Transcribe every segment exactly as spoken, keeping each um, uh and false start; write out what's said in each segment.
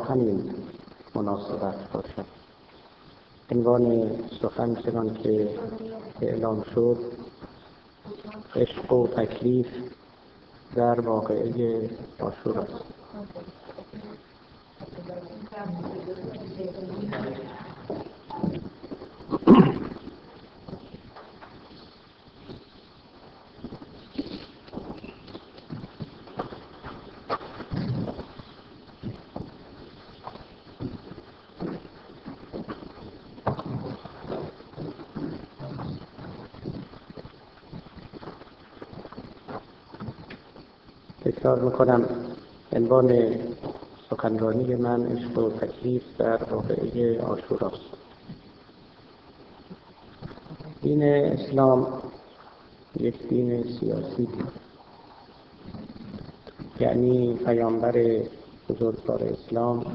همین مناسبت باشد. عنوان سخن چنان که اعلام شد، عشق و تکلیف در واقعه عاشورا است. تکرار میکنم، عنوان سخنرانی من عشق و تکلیف در واقعه عاشورا است. دین اسلام یک دین سیاسی، یعنی پیامبر بزرگوار اسلام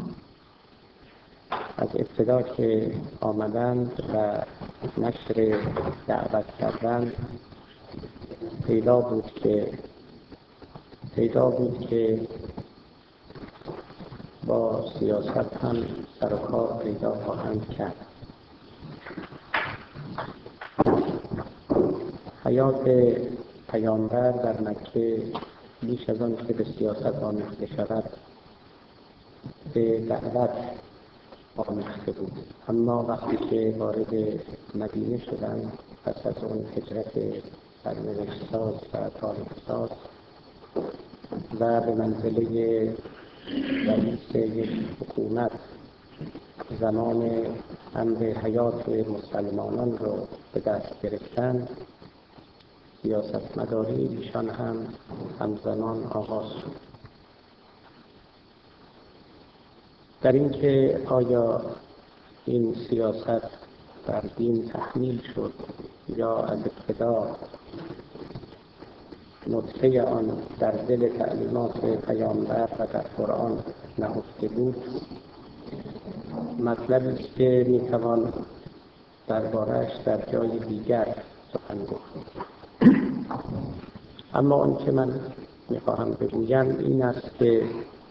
از ابتدا که آمدند و نشر دعوت کردند پیدا بود که پیدا بود که با سیاست هم سر و کار پیدا خواهند کرد. حیات پیامبر در مکه بیش از آن که به سیاست آمیخته شود به دعوت آمیخته بود. اما وقتی که وارد مدینه شدند، پس از اون هجرت سرنوشت‌ساز و تاریخ‌ساز و به منزله رئیس یک حکومت زمان امر حیات مسلمانان رو به دست گرفتند، سیاستمداری ایشان هم همزمان آغاز شد. در اینکه آیا این سیاست بر دین تحمیل شد یا از ابتدا نطفه آن در دل تعلیمات پیامبر و در قرآن نهفته بود، مطلبی است که میتوان درباره‌اش در جای دیگر سخن گفت. اما آن که من میخواهم بگویم این است که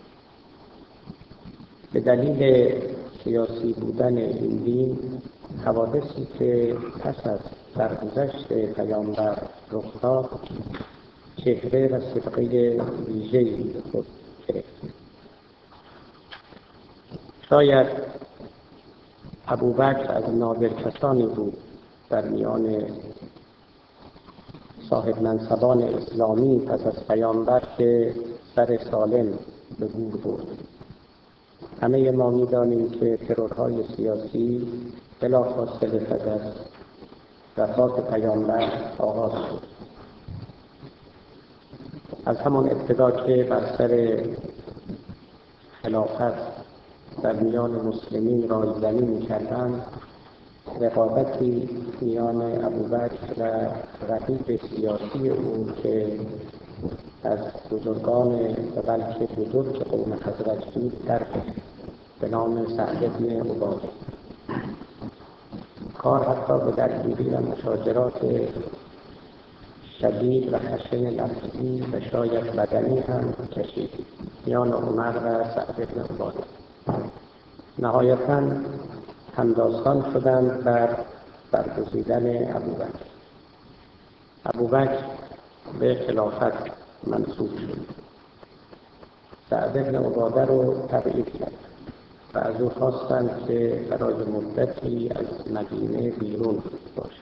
به دلیل سیاسی بودن این دین، حوادثی که پس از درگذشت پیامبر رخ داد چهره و صبغه ویژه‌ای خود گرفت. شاید ابوبکر از نادر کسانی بود در میان صاحب منصبان اسلامی پس از پیامبر که سر سالم به گور برد. همه ما می‌دانیم که ترورهای سیاسی بلافاصله پس از وفات پیامبر آغاز شد. از همان ابتدا که بر سر خلافت در میان مسلمین رایزنی می‌کردند، رقابتی میان ابوبکر و رقیب سیاسی او که از بزرگان و بلکه بزرگ قوم خزرج بود در به نام سعد بن عباده. کار حتی به درگیری و مشاجرات شدید و خشن لفظی و شاید بدنی هم کشید میان عمر و سعد بن عباده. نهایتاً همداستان شدند بر برگزیدن ابوبکر. ابوبکر به خلافت منصوب شد. سعد بن عباده رو تبعید کرد و از او خواستند که برای مدتی از مدینه بیرون باشد.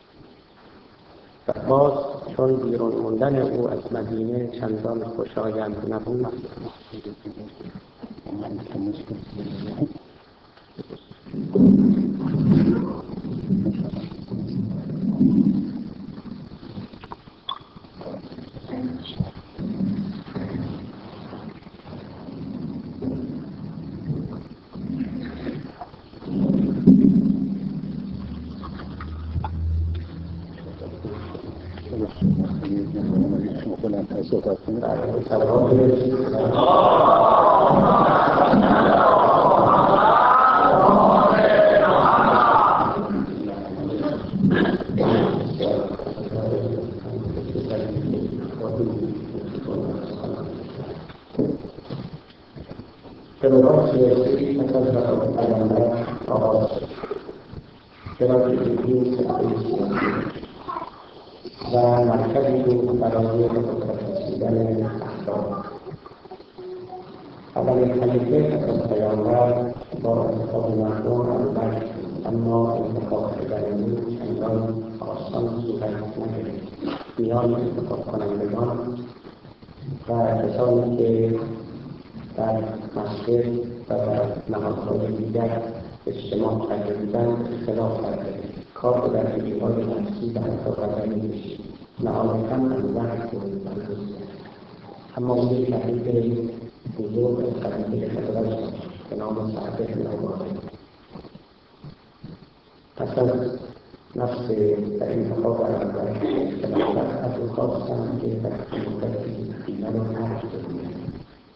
و باز چون بیرون موندن او از مدینه چندان خوشایند نبود، فروغات سیاسی پس از وفات پیامبر آغاز شد، چرا که این سلسله سیاسی و مرکزی بود برای قدرت رسیدن افراد. اولین خلیفه پس از پیامبر با انتخاب مردم البته، اما انتخاب شدن او چندان آسان صورت نگرفت. میان انتخاب کنندگان و کسانی که در مسجد و در نهادهای دیگر اجتماع کرده بودند اختلاف کرده. کار به درگیری‌های نفسی و حتی بدنی می‌کشید. نهایتاً البته بود برداشت کرد. اما او یک تغییر بزرگ خلیفه خزرج داشت به نام سعد بن عباده. پس از نفس و انتخاب اول خلافت از او خواستند که در مدتی مدینه را ترک بکنند،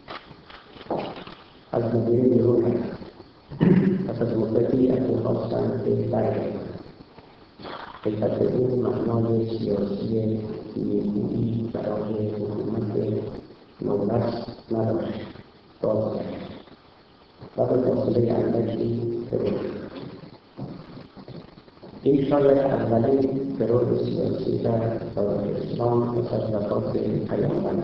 از مدینه بیرون رفت. پس از مدتی از او خواستند که برگردند. خلافت او معنای سیاسی نیرویی برای حکومت نونست نداشت، بازگشت و به فاصله اندکی فرو شد. این شاید اولین فرو سیاسی در تاریخ اسلام پس از وفات پیامبر.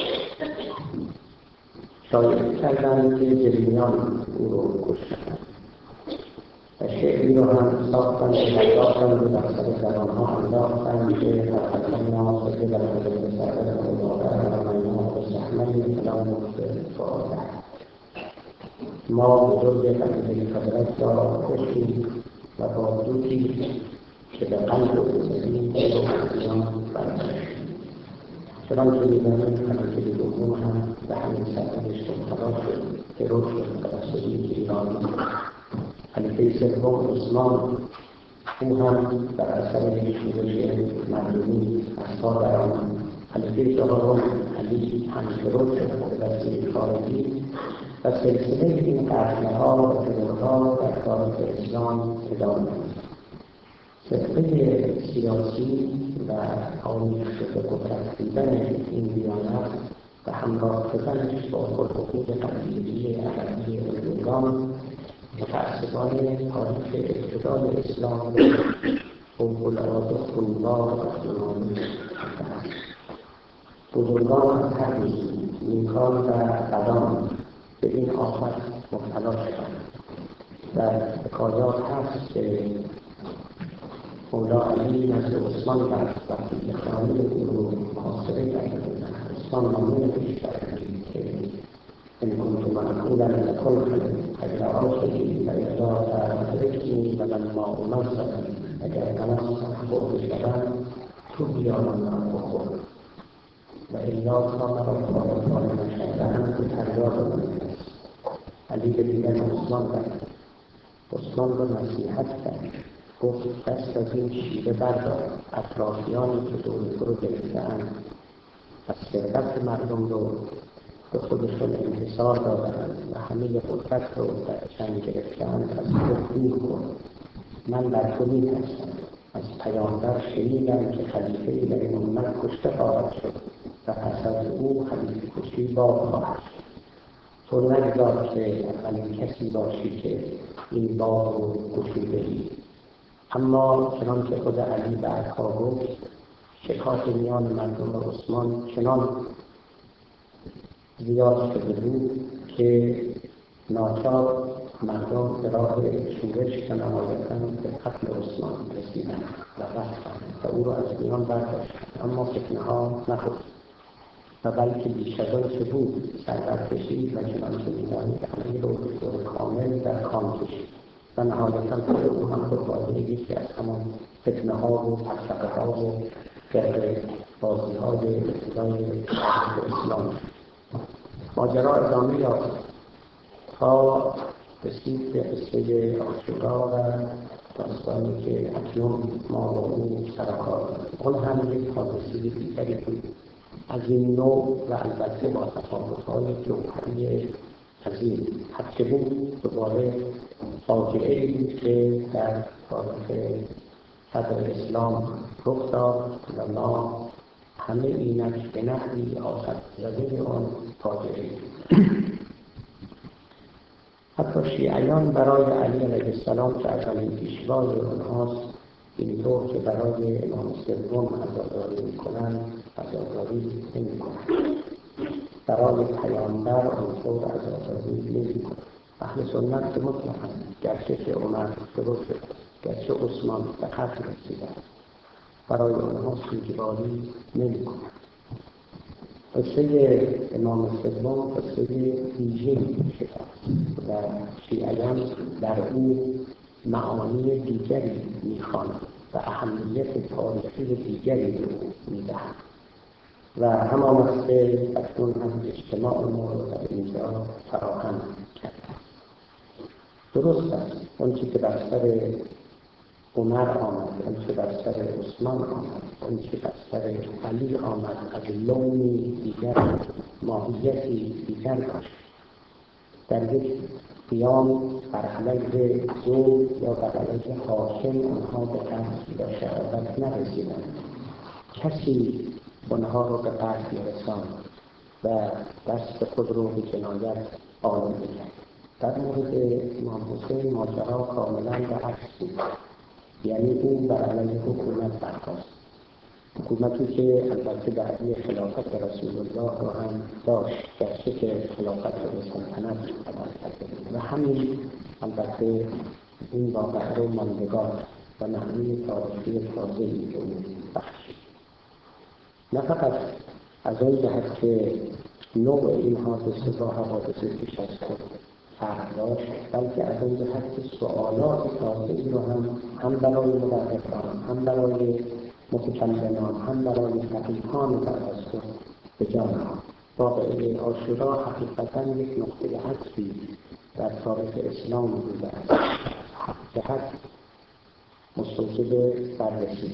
شایعه کردند که جلیان او رو کشتند و شعری رو هم ساختند که پرداختند و در سر زبانها انداختند که تقدمنا بجل الحضرت سعد بن عباده و رمیناه بسحمه فلا نقطه فعاده. ما بزرگ قبیله خزرج را کشتیم و با دوتی که به قلب و بزدیم که رو حسیان برداشتیم. چنانکه می‌دانیم خلیفه دوم هم به همین سرنوشت مبتلا شد که رشد تبسطی ایرانی. خلیفه سوم عثمان، او هم در اثر یک شورش مردمی از پا درآمد. خلیفه چهارم علی هم فرو شد به وسیله خارجی و سلسله این قتل‌ها و ترورها در تاریخ اسلام ادامه یافت. سلسله سیاسی و آمیخته به قدرت دیدن این دیانت و همراه شدنش با خلق‌وخوی قبیله‌ای عربی علویان متأسفانه تاریخ ابتدای اسلام را فوق‌العاده خونبار و خون‌آلود کرده است. بزرگان از هر روزی نیکان و بدان به این آفت مبتلا شدند. در حکایات هست که مولا علی نزد عثمان رفت وقتی که خانه او رو محاصره کرده بودند. عثمان نامه نوشت که إن كنت معقولا لكن أجل عرشه فإذا أدركني فلما أنصت أجل تنصت بغض الشباب تبيا من أخبر وإلا كان ربما من شهدان في الأرواح والناس. علی به دیدن عثمان رفت. عثمان را نصیحت کرد، گفت دست از این شیوه بردار. اطرافیانی که دور تو رو گرفته‌اند و ثروت مردم رو به خودشون انحصار دادند و همه قدرت رو در چنگ گرفتند، از خود دور کن. من بر تو می‌ترسم. از پیامبر شنیدم که خلیفه‌ای در این امت کشته خواهد شد و پس از او خلیفه کشی باب خواهد شد. تو نگذار که اولین کسی باشی که این باب رو گشوده‌ای. اما چنانکه خود علی بعدها گفت، شکاف میان مردم و عثمان چنان زیاد شده بود که ناچار مردم به راه شورش و نهایتاً به قتل عثمان رسیدند و رفتند و او را از میان برداشتند. اما فتنه‌ها نخفت و بلکه بیش از آنچه بود سر برکشید و چنانکه می‌دانید همه رو به طور کامل در کام کشید و نهایتاً خود او هم قربانی یکی از همان فتنه‌ها و تفرقه‌ها و گرده‌بازی‌های ابتدای تاریخ اسلام. ماجرا ادامه یافت تا رسید به قصه عاشورا و داستانی که اکنون ما با او سر و کار داریم. آن هم یک حادثه دیگری بود از این نوع و البته با تفاوت‌های جوهری عظیم. هرچه بود دوباره فاجعه‌ای بود که در تاریخ صدر اسلام رخ داد و ما همه اینک به نحوی آخر زده آن فاجعه بود. حتی شیعیان برای علی علیه السلام که اولین پیشوای آنهاست اینطور که برای امام سوم عزاداری میکنند عزاداری نمیکنند، برای پیامبر آنطور عزاداری نمیکنند. اهل سنت که مطلقاً گرچه که عمر درست گرچه عثمان به قتل رسیدند برای آنها سوگواری نمیکنند. قصه امام سوم قصه ویژه‌ای شده و شیعیان در او معانی دیگری می‌خوانند و اهمیت تاریخی دیگری به او می‌دهند و همان است که اکنون هم اجتماع ما را در اینجا فراهم کرده. درست است آنچه که بر سر عمر آمد، آنچه بر سر عثمان آمد، آنچه بر سر علی آمد از لونی دیگر، ماهیتی دیگر داشت. در یک قیام بر علیه زوج یا بر علیه حاکم آنها به قتل یا شهادت نرسیدند. کسی آنها را به قتل رساند و دست خود را به جنایت آلوده کرد. در مورد امام حسین ماجرا کاملا به عکس بود، یعنی او بر علیه حکومت برخاست، حکومتی که البته بعدی خلافت رسول الله را هم داشت، گرچه که خلافت را به سلطنت تبدیل کرده و همین البته این واقعه را ماندگار و معنی تاریخی تازه‌ای به او بخشید. نه فقط از آن جهت که نوع این حادثه با حوادث پیش از خود فرق داشت، بلکه از آن جهت که سؤالات تازه‌ای را هم هم برای مورخان، هم برای متکلمان، هم برای فقیهان بعد از خود به جا نهاد. واقعه عاشورا حقیقتاً یک نقطه عطفی در تاریخ اسلام بوده است، جهت مستوجب بررسی.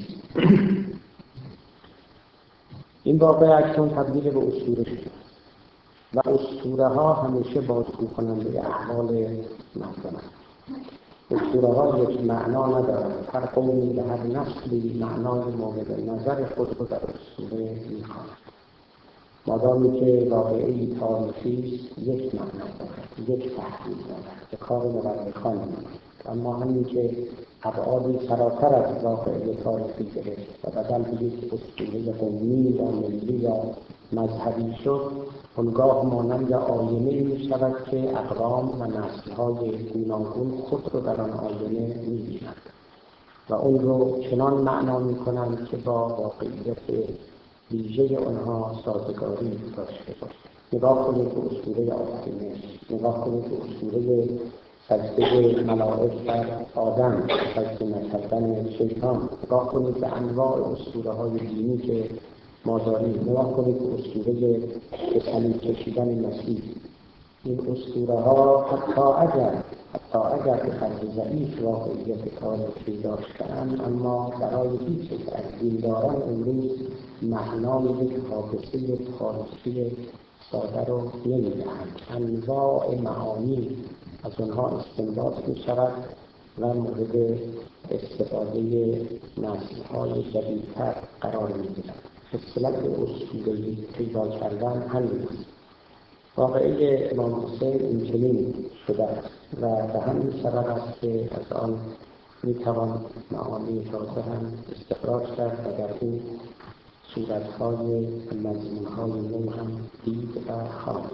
این واقعه اکنون تبدیل به اسطوره شد و اسطوره ها همیشه بازگو کننده احوال مردم است. اسطوره ها یک معنا ندارد، هر قومی به هر نسلی معنای مورد نظر خود را در اسطوره می‌خواند. مادامی که واقعه‌ای تاریخی است یک معنا دارد، یک تحلیل دارد، به کار مورخان می‌آید. اما همین که ابعادی فراتر از واقعه تاریخی گرفت و بدل به یک اسطوره قومی یا ملی یا مذهبی شد، آنگاه مانند آینه‌ای می‌شود که اقوام و نسل‌های گوناگون خود را در آن آینه می‌بینند و اون رو چنان معنا می‌کنند که با واقعیت ویژه آنها سازگاری داشته باشد. نگاه کنید به اسطوره آفرینش، نگاه کنید به اسطوره سجده ملائک بر آدم، سجده نکردن شیطان، نگاه کنید به انواع اسطوره‌های دینی که ما داریم، نگاه کنید به اسطوره به صلیب کشیدن مسیح. این اسطوره‌ها حتی اگر حتی اگر به قدر ضعیف واقعیت تاریخی داشته‌اند، اما برای هیچ یک از دینداران امروز معنای یک حادثه تاریخی ساده را نمی‌دهند. انواع معانی از آنها استنباط می‌شود و مورد استفاده نسل‌های جدیدتر قرار می‌گیرد. اصطلاح اسطوره‌ای پیدا کردن همین است. واقعه امام حسین این چنین شده است و به همین سبب است که از آن می‌توان معانی تازه هم استخراج کرد و در این صورت‌های مضمون‌های نو هم دید و خواند.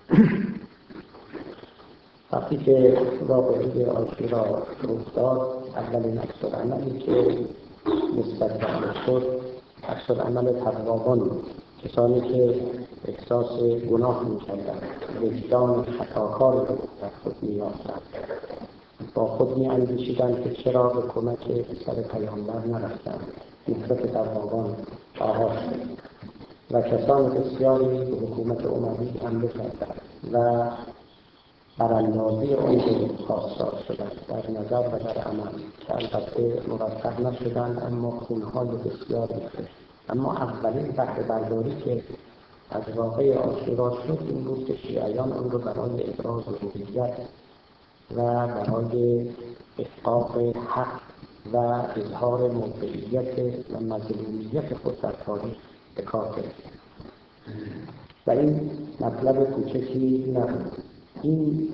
وقتی که واقعه عاشورا افتاد، اولین عکس‌العملی که نسبت به آن شد عکس‌العمل توابان بود، کسانی که احساس گناه می‌کردند، وجدان خطاکار را در خود می‌یافتند، با خود می‌اندیشیدند که چرا به کمک پسر پیامبر نرفتند. نفرت توابان آغاز شد و کسان بسیاری به حکومت اموی حمله کردند و براندازی آن رو خواستار شدند در نظر و در عمل، که البته موفق نشدند، اما خونهای بسیار ریخت. اما اولین بهره برداری که از واقعه عاشورا شد این بود که شیعیان آن رو برای ابراز هویت و برای احقاق حق و اظهار موقعیت و مظلومیت خود در تاریخ به کار گرفتند. و این مطلب کوچکی نبود. این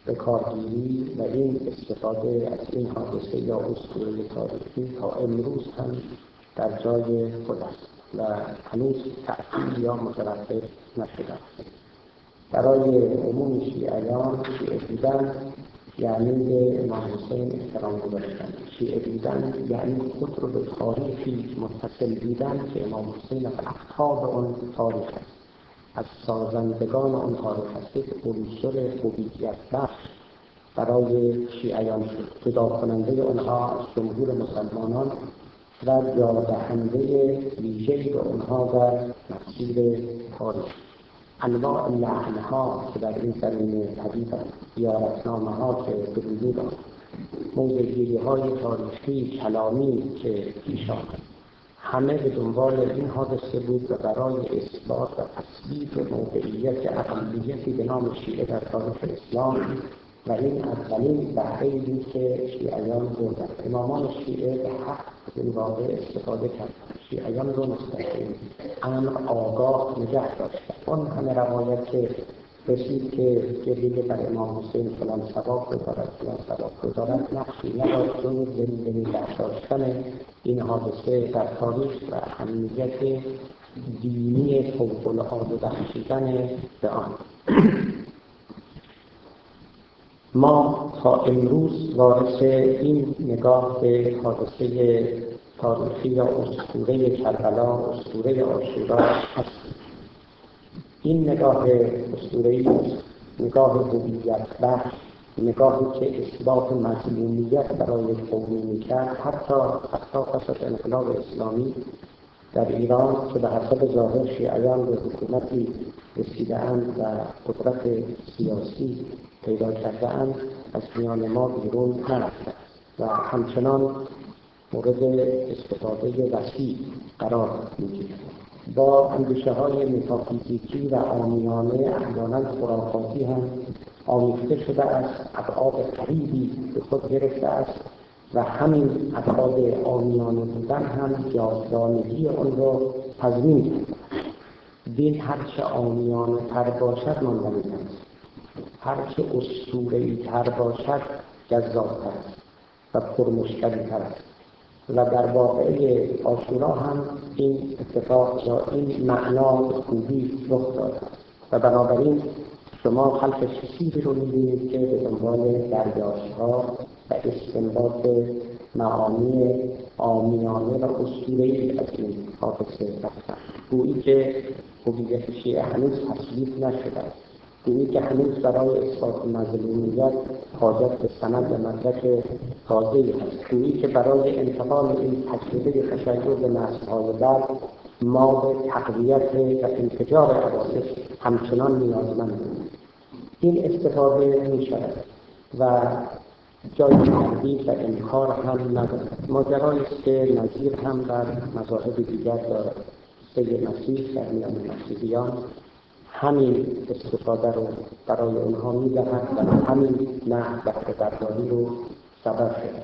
به کارگیری و این استفاده از این حادثه یا اسطوره تاریخی تا امروز هم در جای خود است و هنوز تأثیر یا متوقف نشده است. برای عموم شیعیان شیعه بودن یعنی به امام حسین احترام گذاشتن. شیعه بودن یعنی خود رو به تاریخی متصل دیدن که امام حسین از اقطاب آن تاریخ است، از سازندگان آن تاریخ است، که عنصر هویت بخش برای شیعیان شد، جدا کننده آنها از جمهور مسلمانان و یاددهنده ویژه‌ای به آنها در مسیر تاریخ. انواع لحن‌ها که در این زمینه پدید است، زیارتنامه‌ها که به وجود آمد، موضع‌گیری‌های تاریخی کلامی که پیش آمد، همه به دنبال این حادثه بود و برای اثبات و تثبیت موقعیت اقلیتی به نام شیعه در تاریخ اسلام و این اولین بهره‌ای بود که شیعیان بردند. امامان شیعه به حق از این واقع استفاده کردند، شیعیان رو مستقیم امر آگاه نگه داشتند. اون همه روایت که رسید که گریه بر امام حسین فلان ثواب گذارد فلان ثواب گذارد نقشی نداشت جز زنده نگه داشتن این حادثه در تاریخ و اهمیت دینی فوق‌العاده بخشیدن به آن. ما تا امروز وارث این نگاه به حادثه تاریخی یا اسطوره کربلا، اسطوره عاشورا هستیم. این نگاه اسطوره‌ای است، نگاه هویت بخش، نگاهی که اثبات مظلومیت برای قومی می‌کرد، حتی حتی پس از انقلاب اسلامی در ایران که به حسب ظاهر شیعیان به حکومتی رسیده‌اند و قدرت سیاسی پیدا کرده‌اند، از میان ما بیرون نرفته و همچنان مورد استفاده وسیع قرار می‌گیرد. با اندیشه‌های متافیزیکی و عامیانه احیانا خرافاتی هم آمیخته شده است، ابعاد غریبی به خود گرفته است و همین ابعاد عامیانه بودن هم جاودانگی آن را تضمین کرده. دین هرچه عامیانه تر باشد ماندنی است، هرچه اسطوره‌ای تر باشد جذاب‌تر است و پرمشکل‌تر است و در واقعه عاشورا هم این اتفاق یا این معنا خوبی رخ داده و بنابراین شما خلق چیزی رو می‌بینید که به دنبال دریافت‌ها و استنباط معانی عامیانه و اسطوره‌ای از این حادثه رفتند. گویی که هویت شیعه هنوز تثبیت نشده است، گویی که هنوز برای اثبات مظلومیت حاجت به سند و مدرک تازه‌ای هست، گویی که برای انتقال این تجربه تشیع به نسل‌های بعد ما به تقویت و انفجار حوادث همچنان نیازمندیم. این استفاده می‌شود و جای تردید و انکار هم ندارد. ماجرایی است که نظیر هم در مذاهب دیگر دارد. سید مسیح در میان مسیحیان همین استفاده رو برای اونها می‌دهد و همین نحو بهره برداری رو سبب شده.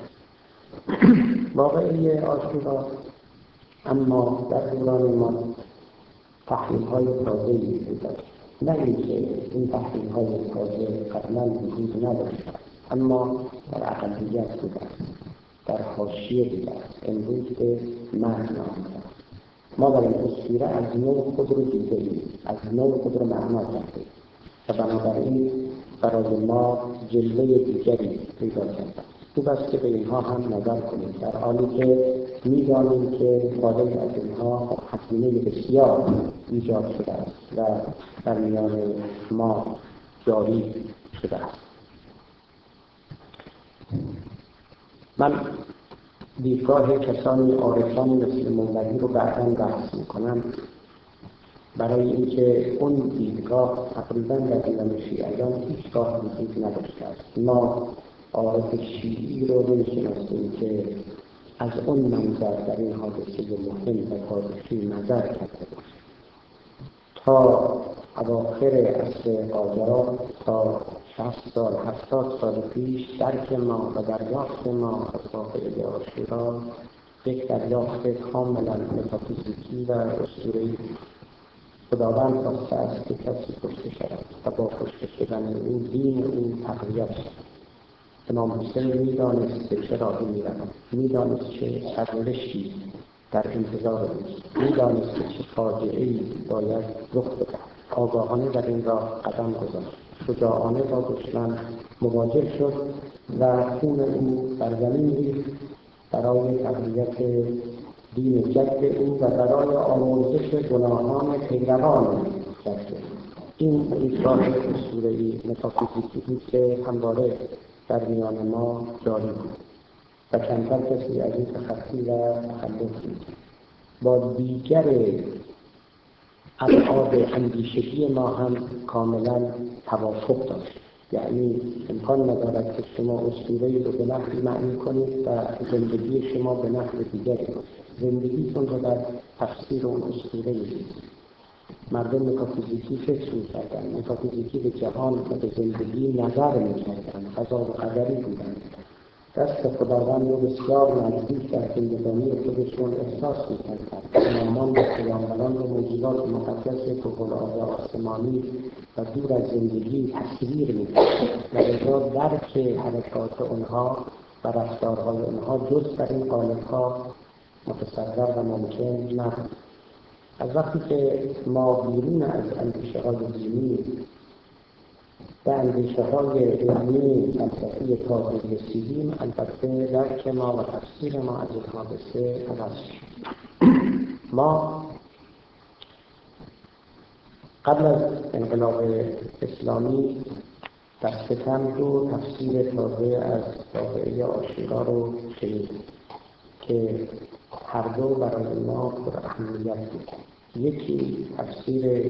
واقعه عاشورا اما در دوران ما تحلیل‌های تازه‌ای وجود دارد. نه اینکه این تحلیل‌های تازه قبلا وجود نداشته، اما در اقلیت بوده است، در حاشیه بوده است، امروز به معنی آمده. ما در این اسطوره از نوع خود رو دیده‌ایم، از نوع خود رو معنا کردیم و بنابراین برای ما جلوه دیگری پیدا کرده. خوب است که به اینها هم نظر کنیم، در حالی که می‌دانیم که خارج از اینها هزینه بسیار ایجاد شده است و در میان ما جاری شده است. من دیدگاه کسانی عارفان مثل مولوی رو بعداً بحث می‌کنم، برای اینکه اون دیدگاه تقریباً در میان شیعیان هیچگاه وجود نداشته است. ما عارف شیعی رو نمی‌شناسیم که از اون منظر در این حادثه مهم و تاریخی نظر کرده باشد. تا اواخر عصر قاجار، تا شصت سال هفتاد سال پیش درک ما و دریافت ما از واقعه عاشورا یک دریافت کاملا متافیزیکی و اسطوره‌ای بود. خداوند خواسته است که کسی کشته شود و با کشته شدن او دین او تقویت شود. امام حسین می‌دانست که چرا او می‌رود، می‌دانست که سرنوشتی در انتظار اوست، می‌دانست که چه فاجعه‌ای باید رخ بدهد. آگاهانه در این راه قدم گذاشت، شجاعانه با دشمن مواجه شد و خون او بر زمین ریخت برای تقویت دین جد او و برای آمرزش گناهان پیروان جد. این دیدگاه اسطوره‌ای متافیزیکی بود که همواره در میان ما جاری بود و کمتر کسی از این تخطی و تخلف بود. با دیگر ابعاد اندیشگی ما هم کاملا توافق داشت. یعنی امکان ندارد که شما اسطوره‌ای رو به نحوی معنی کنید و زندگی شما به نحو دیگری باشد. زندگیتون رو در تفسیر اون اسطوره‌ای دید. مردم متافیزیکی فکر می‌کردن، متافیزیکی به جهان و به زندگی نظر می‌کردن، قضا و قدری بودند. دست خداوند رو بسیار نزدیک در زندگانی خودشون احساس می‌کردند. امامان و پیامبران رو موجودات مقدس فوق‌العاده آسمانی و دور از زندگی تصویر می‌کردند و لذا درک حرکات اونها و رفتارهای اونها جز در این قالب‌ها متصور و ممکن نبود. از وقتی که ما بیرون از اندیشه‌های دینی و اندیشه‌های علمی فلسفی تازه رسیدیم، البته درک ما و تفسیر ما از این حادثه عوض شد. ما قبل از انقلاب اسلامی در سپتامبر رو تفسیر تازه از واقعه عاشورا رو شنیدیم که هر دو برای ما پر اهمیت بود. یکی تفسیر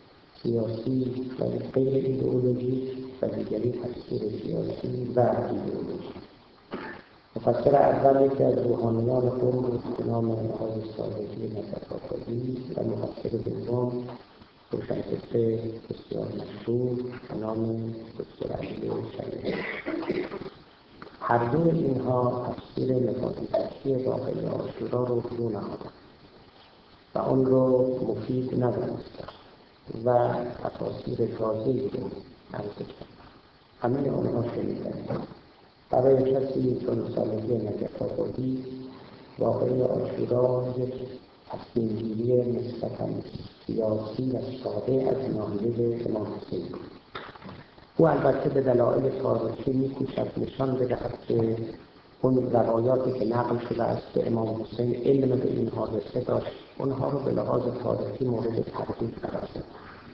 سیاسی و غیر ایدئولوژی و دیگری تفسیر سیاسی و ایدئولوژی. مفسر اول یکی از روحانیان قوم بود به نام آقای صادقی نصرآبادی و مفسر دوم روشنفکر بسیار مشهور به نام دکتر علی شریعتی. هر دو اینها تفسیر متافیزیکی واقعه عاشورا رو فرو نهادند و آن رو مفید ندانستند و تفاسیر تازه‌ای رو عرضه کردند. همه آنها شنیدند. برای کسی چون صادقی نجف‌آبادی واقعه عاشورا یک تصمیم‌گیری نسبتاً سیاسی و ساده از ناحیه امام حسین بود. او البته به دلایل تاریخی می‌کوشد نشان بدهد که اون روایاتی که نقل شده است که امام حسین علم به این حادثه داشت، اونها رو به لحاظ تاریخی مورد تردید قرار داد.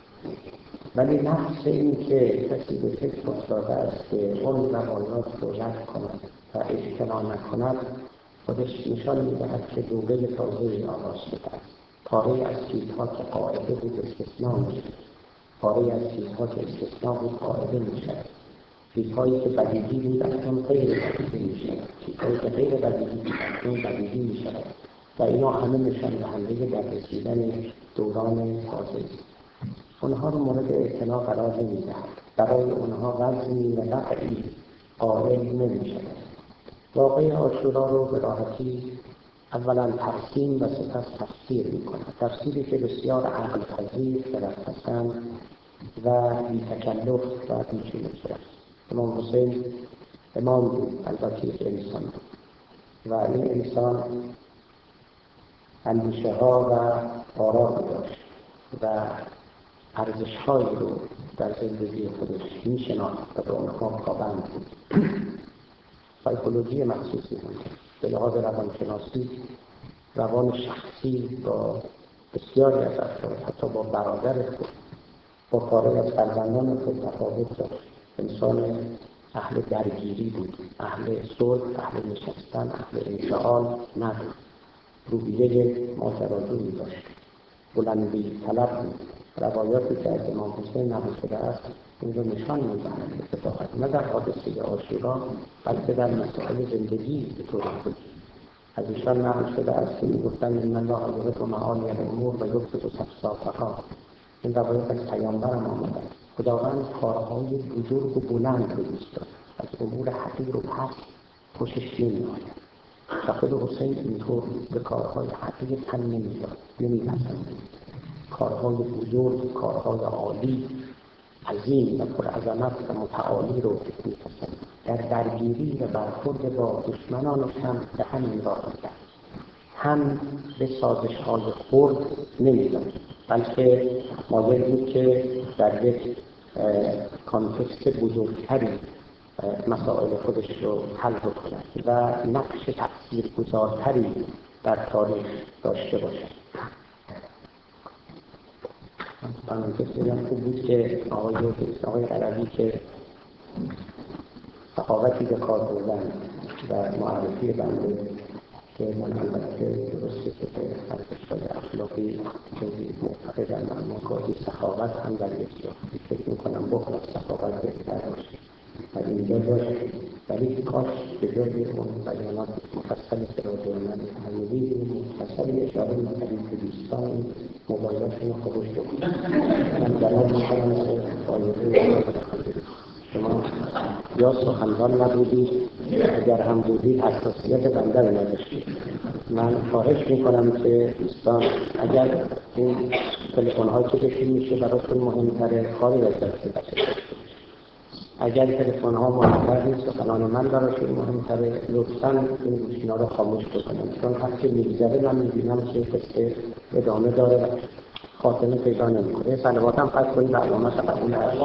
ولی نفس این که کسی به فکر افتاده است که اون روایات رو رد کند و اجتناب نکند، خودش نشان می‌دهد که دوره تازه‌ای آغاز شده است. پاره از چیزها که قاعده بود استثناء می‌شود، پاره از چیزها که استثناء بود قاعده می‌شود، چیزهایی که بدیهی بود اصلا غیر بدیهی می‌شود، چیزهایی که غیر بدیهی بود اصلا بدیهی می‌شود و اینا همه نشان دهنده در رسیدن دوران تازه است. اونها رو مورد اعتنا قرار نمی‌دهد، برای اونها وزنی و نفعی قائل نمی‌شود. واقعه عاشورا رو به راحتی اولا ترسیم و سپس تفسیر می‌کند، تفسیری که بسیار عقل‌پذیر، خردپسند و بی‌تکلف و بی‌چون-و-چرا است. امام حسین امام بود، البته یک انسان بود و این انسان اندیشه‌ها و آرایی داشت و ارزش‌هایی رو در زندگی خودش می‌شناخت و به آنها پابند بود. سایکولوژی مخصوصی هم به لحاظ روانشناسی روان شخصی با بسیاری از افراد، حتی با برادر خود، با پاره از فرزندان خود تفاوت داشت. انسان اهل درگیری بود، اهل صلح، اهل نشستن، اهل انفعال نبود. روحیه ماجراجویی داشت، بلندی طلب بود. روایاتی که از امام حسین نقل شده است این رو نشان می‌دهند اتفاقا نه در حادثه عاشورا بلکه در مسائل زندگی به طور کلی. از ایشان نقل شده است که می‌گفتند ان الله یحب معالی الامور و یبغض سفساطها. این روایت از پیامبرم آمده است. خداوند کارهای بزرگ و بلند رو دوست دارد، از امور حقیر و پست خوشش نمی‌آید و خود حسین اینطور به کارهای حقیر تن نمی‌داد، نمی‌پسندید. کارهای بزرگ، کارهای عالی، عظیم و پرعظمت و متعالی رو می‌پسند. در درگیری و برخورد با دشمنانش هم به همین راه می‌رفت. هم به سازش‌های خرد نمی‌داد، بلکه مایل بود که در یک کانتکست بزرگتری مسائل خودش رو حل کند و نقش تأثیرگذارتری در تاریخ داشته باشد. من فکر خوب بود که آقای آقای عربی که سخاوتی به کار بردن و معرفی بنده که من البته درسته که به ارزش‌های اخلاقی خیلی معتقدم، اما گاهی سخاوت هم در بسیاری فکر می‌کنم بخل از سخاوت بهتر باشه و اینجا داشت، ولی کاش به جای اون بیانات مفصلی که را به من حمیدی مفصلی اشاره می‌کردید که دوستان موبایلاشون رو خودش بکنید. من دلال می‌کنم که فایده شما یا سخنران نبودید، اگر هم بودید حساسیت بنده رو نداشتید. من خواهش میکنم که دوستان اگر این تلفن هایی که بشین میشه براتون مهمتره، کاری از دست بچه. اگر تلفن ها مهمتر نیست، سخنان من براتون مهمتره، لطفاً این گوشینا رو خاموش بکنید، چون هر که میگذره من میبینم که قصه ادامه داره، خاتمه پیدا نمیکنه. صلوات هم فرض کنید برنامه قبول هست.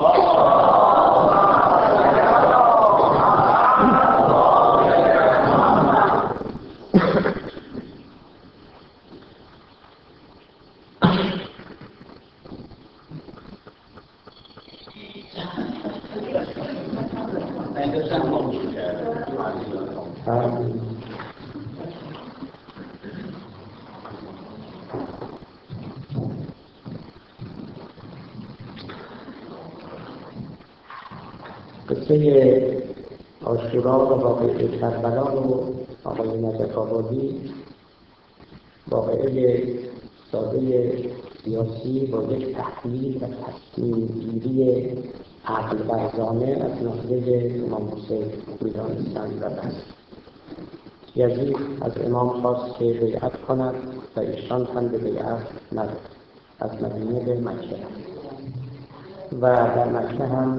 قصه عاشورا و واقعه کربلا رو آقای نجف آبادی واقعه ساده سیاسی با یک تحلیل و تصمیم گیری عقل ورزانه از نظریه امام حسین می‌دانستند و بس. یزید از امام خواست که بیعت کند و ایشان هم به بیعت نداد. از مدینه به مکه و در مکه هم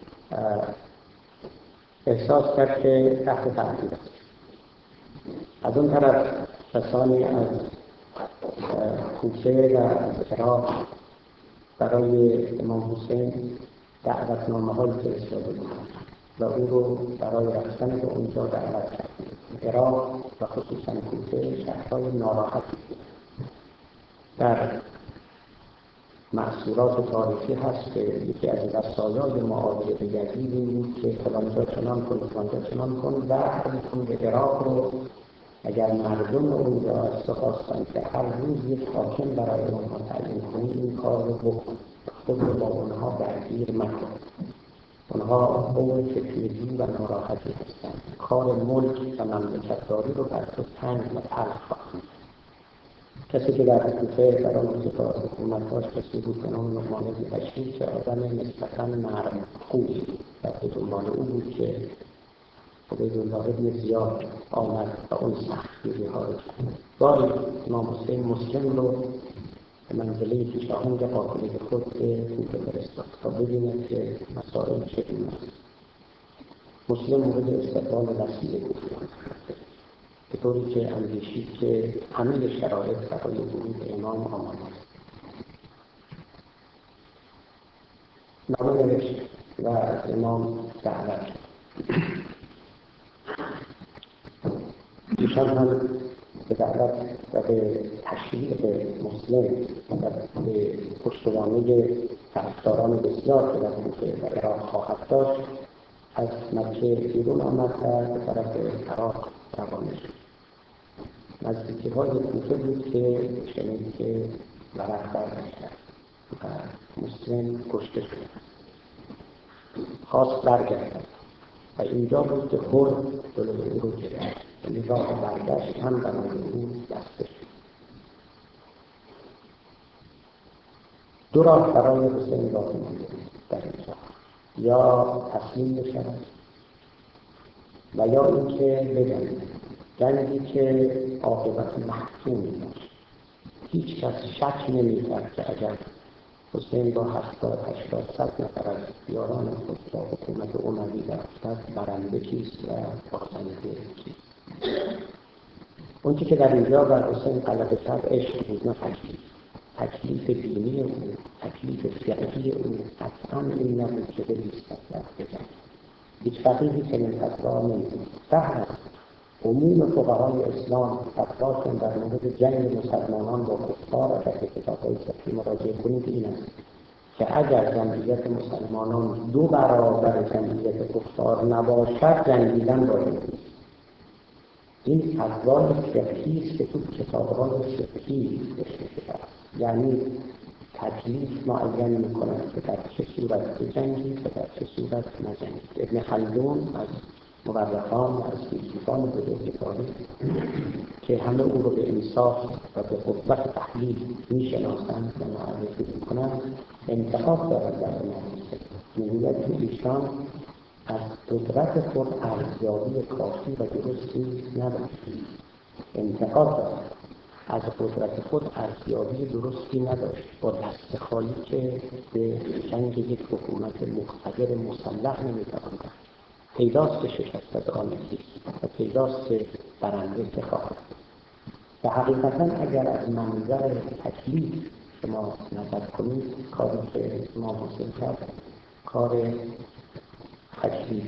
احساس کرد که تحت تعقیب است. از اون طرف کسانی از کوفه و از عراق برای امام حسین دعوتنامه‌هایی فرستاده بودند و او رو برای رفتن به اونجا دعوت کرد. عراق و خصوصا کوفه شهرهای ناراحتی بود. در مأثورات تاریخی هست که یکی از وصایای معاویه به یزید این بود که فلانجا چنان کن فلانجا چنان کن و کن به عراق رو اگر مردم اونجا از تو خواستن که هر روز یک حاکم برای اونها تعیین کنی این کار رو بکن، خود رو با اونها درگیر مکن. اونها قوم فتنگی و ناراحتی هستند. کار ملک و مملکتداری رو بر تو تنگ و تلخ خواهند. کسی که در کوفه برای اتفاق حکومت‌هاش کسی بود به نام نعمان بن بشیر که آدم نسبتاً نرم خوبی و به دنبال او بود که عبیدالله بن زیاد آمد و اون سختگیری‌ها رو کرد. باری امام حسین مسلم رو به منزله پیشاهنگ قافله خود به کوفه فرستاد تا ببیند که مسائل چگونه است. مسلم مورد استقبال وسیع کوفه به طوری که اندیشید که همه شرایط برای ورود امام آماده است. نامه نوشت و از امام دعوت کرد. ایشان هم به دعوت و به تشریع مسلم و به پشتوانه طرفداران بسیار که در کوفه و عراق خواهد داشت از مکه بیرون آمد و به طرف عراق روانه شد. نزدیکی‌های کوفه بود که شنید که ورق برگشته و مسلم کشته شده. خواست برگردد و اینجا بود که خرد جلوی او رو گرفت. یعنی راه برگشت هم برای او بسته شد. دو راه برای حسین باقی مانده در اینجا، یا تسلیم بشود و یا اینکه بجنگد، جنگی که عاقبت محتومی داشت. هیچ کس شک نمی‌کرد که اگر حسین با هفتاد هشتاد صد نفر از یاران خود با حکومت اموی برخورد برنده کیست و بازنده کیست. اون چیزی که در اینجا بر حسین غلبه کرد عشق بود، نه تکلیف. تکلیف دینی او، تکلیف فقهی او قطعاً این نبود که بایستد و بجنگد. هیچ فقیهی که این فتوا نمی‌دهد. سهل است عموم فقهای اسلام فتواشون در مورد جنگ مسلمانان با کفار اگر به کتاب‌های فقهی مراجعه کنید این است که اگر جمعیت مسلمانان دو برابر جمعیت کفار نباشد جنگیدن باید نیست. این فتوای فقهی است که تو کتاب‌های فقهی نوشته شده است. یعنی تکلیف معین می‌کند که در چه صورت بجنگید و در چه صورت نجنگید. ابن خلدون از مورخان و از فیلسوفان بزرگ تاریخ که همه او رو به انصاف و به قوت تحلیل می‌شناسند و معرفی می‌کنند انتقاد دارد در این حدیث. می‌گوید که ایشان از قدرت خود ارزیابی کافی و درستی نداشت. انتقاد دارد از قدرت خود ارزیابی درستی نداشت. با دست خالی که به جنگ یک حکومت مقتدر مسلح نمی‌تواند. پیداست که شکست آنتی و پیداست که برنده که خواهد. و حقیقتاً اگر از منظر تکلیف شما نظر کنید کاری که ما حسین کرد کار تکلیف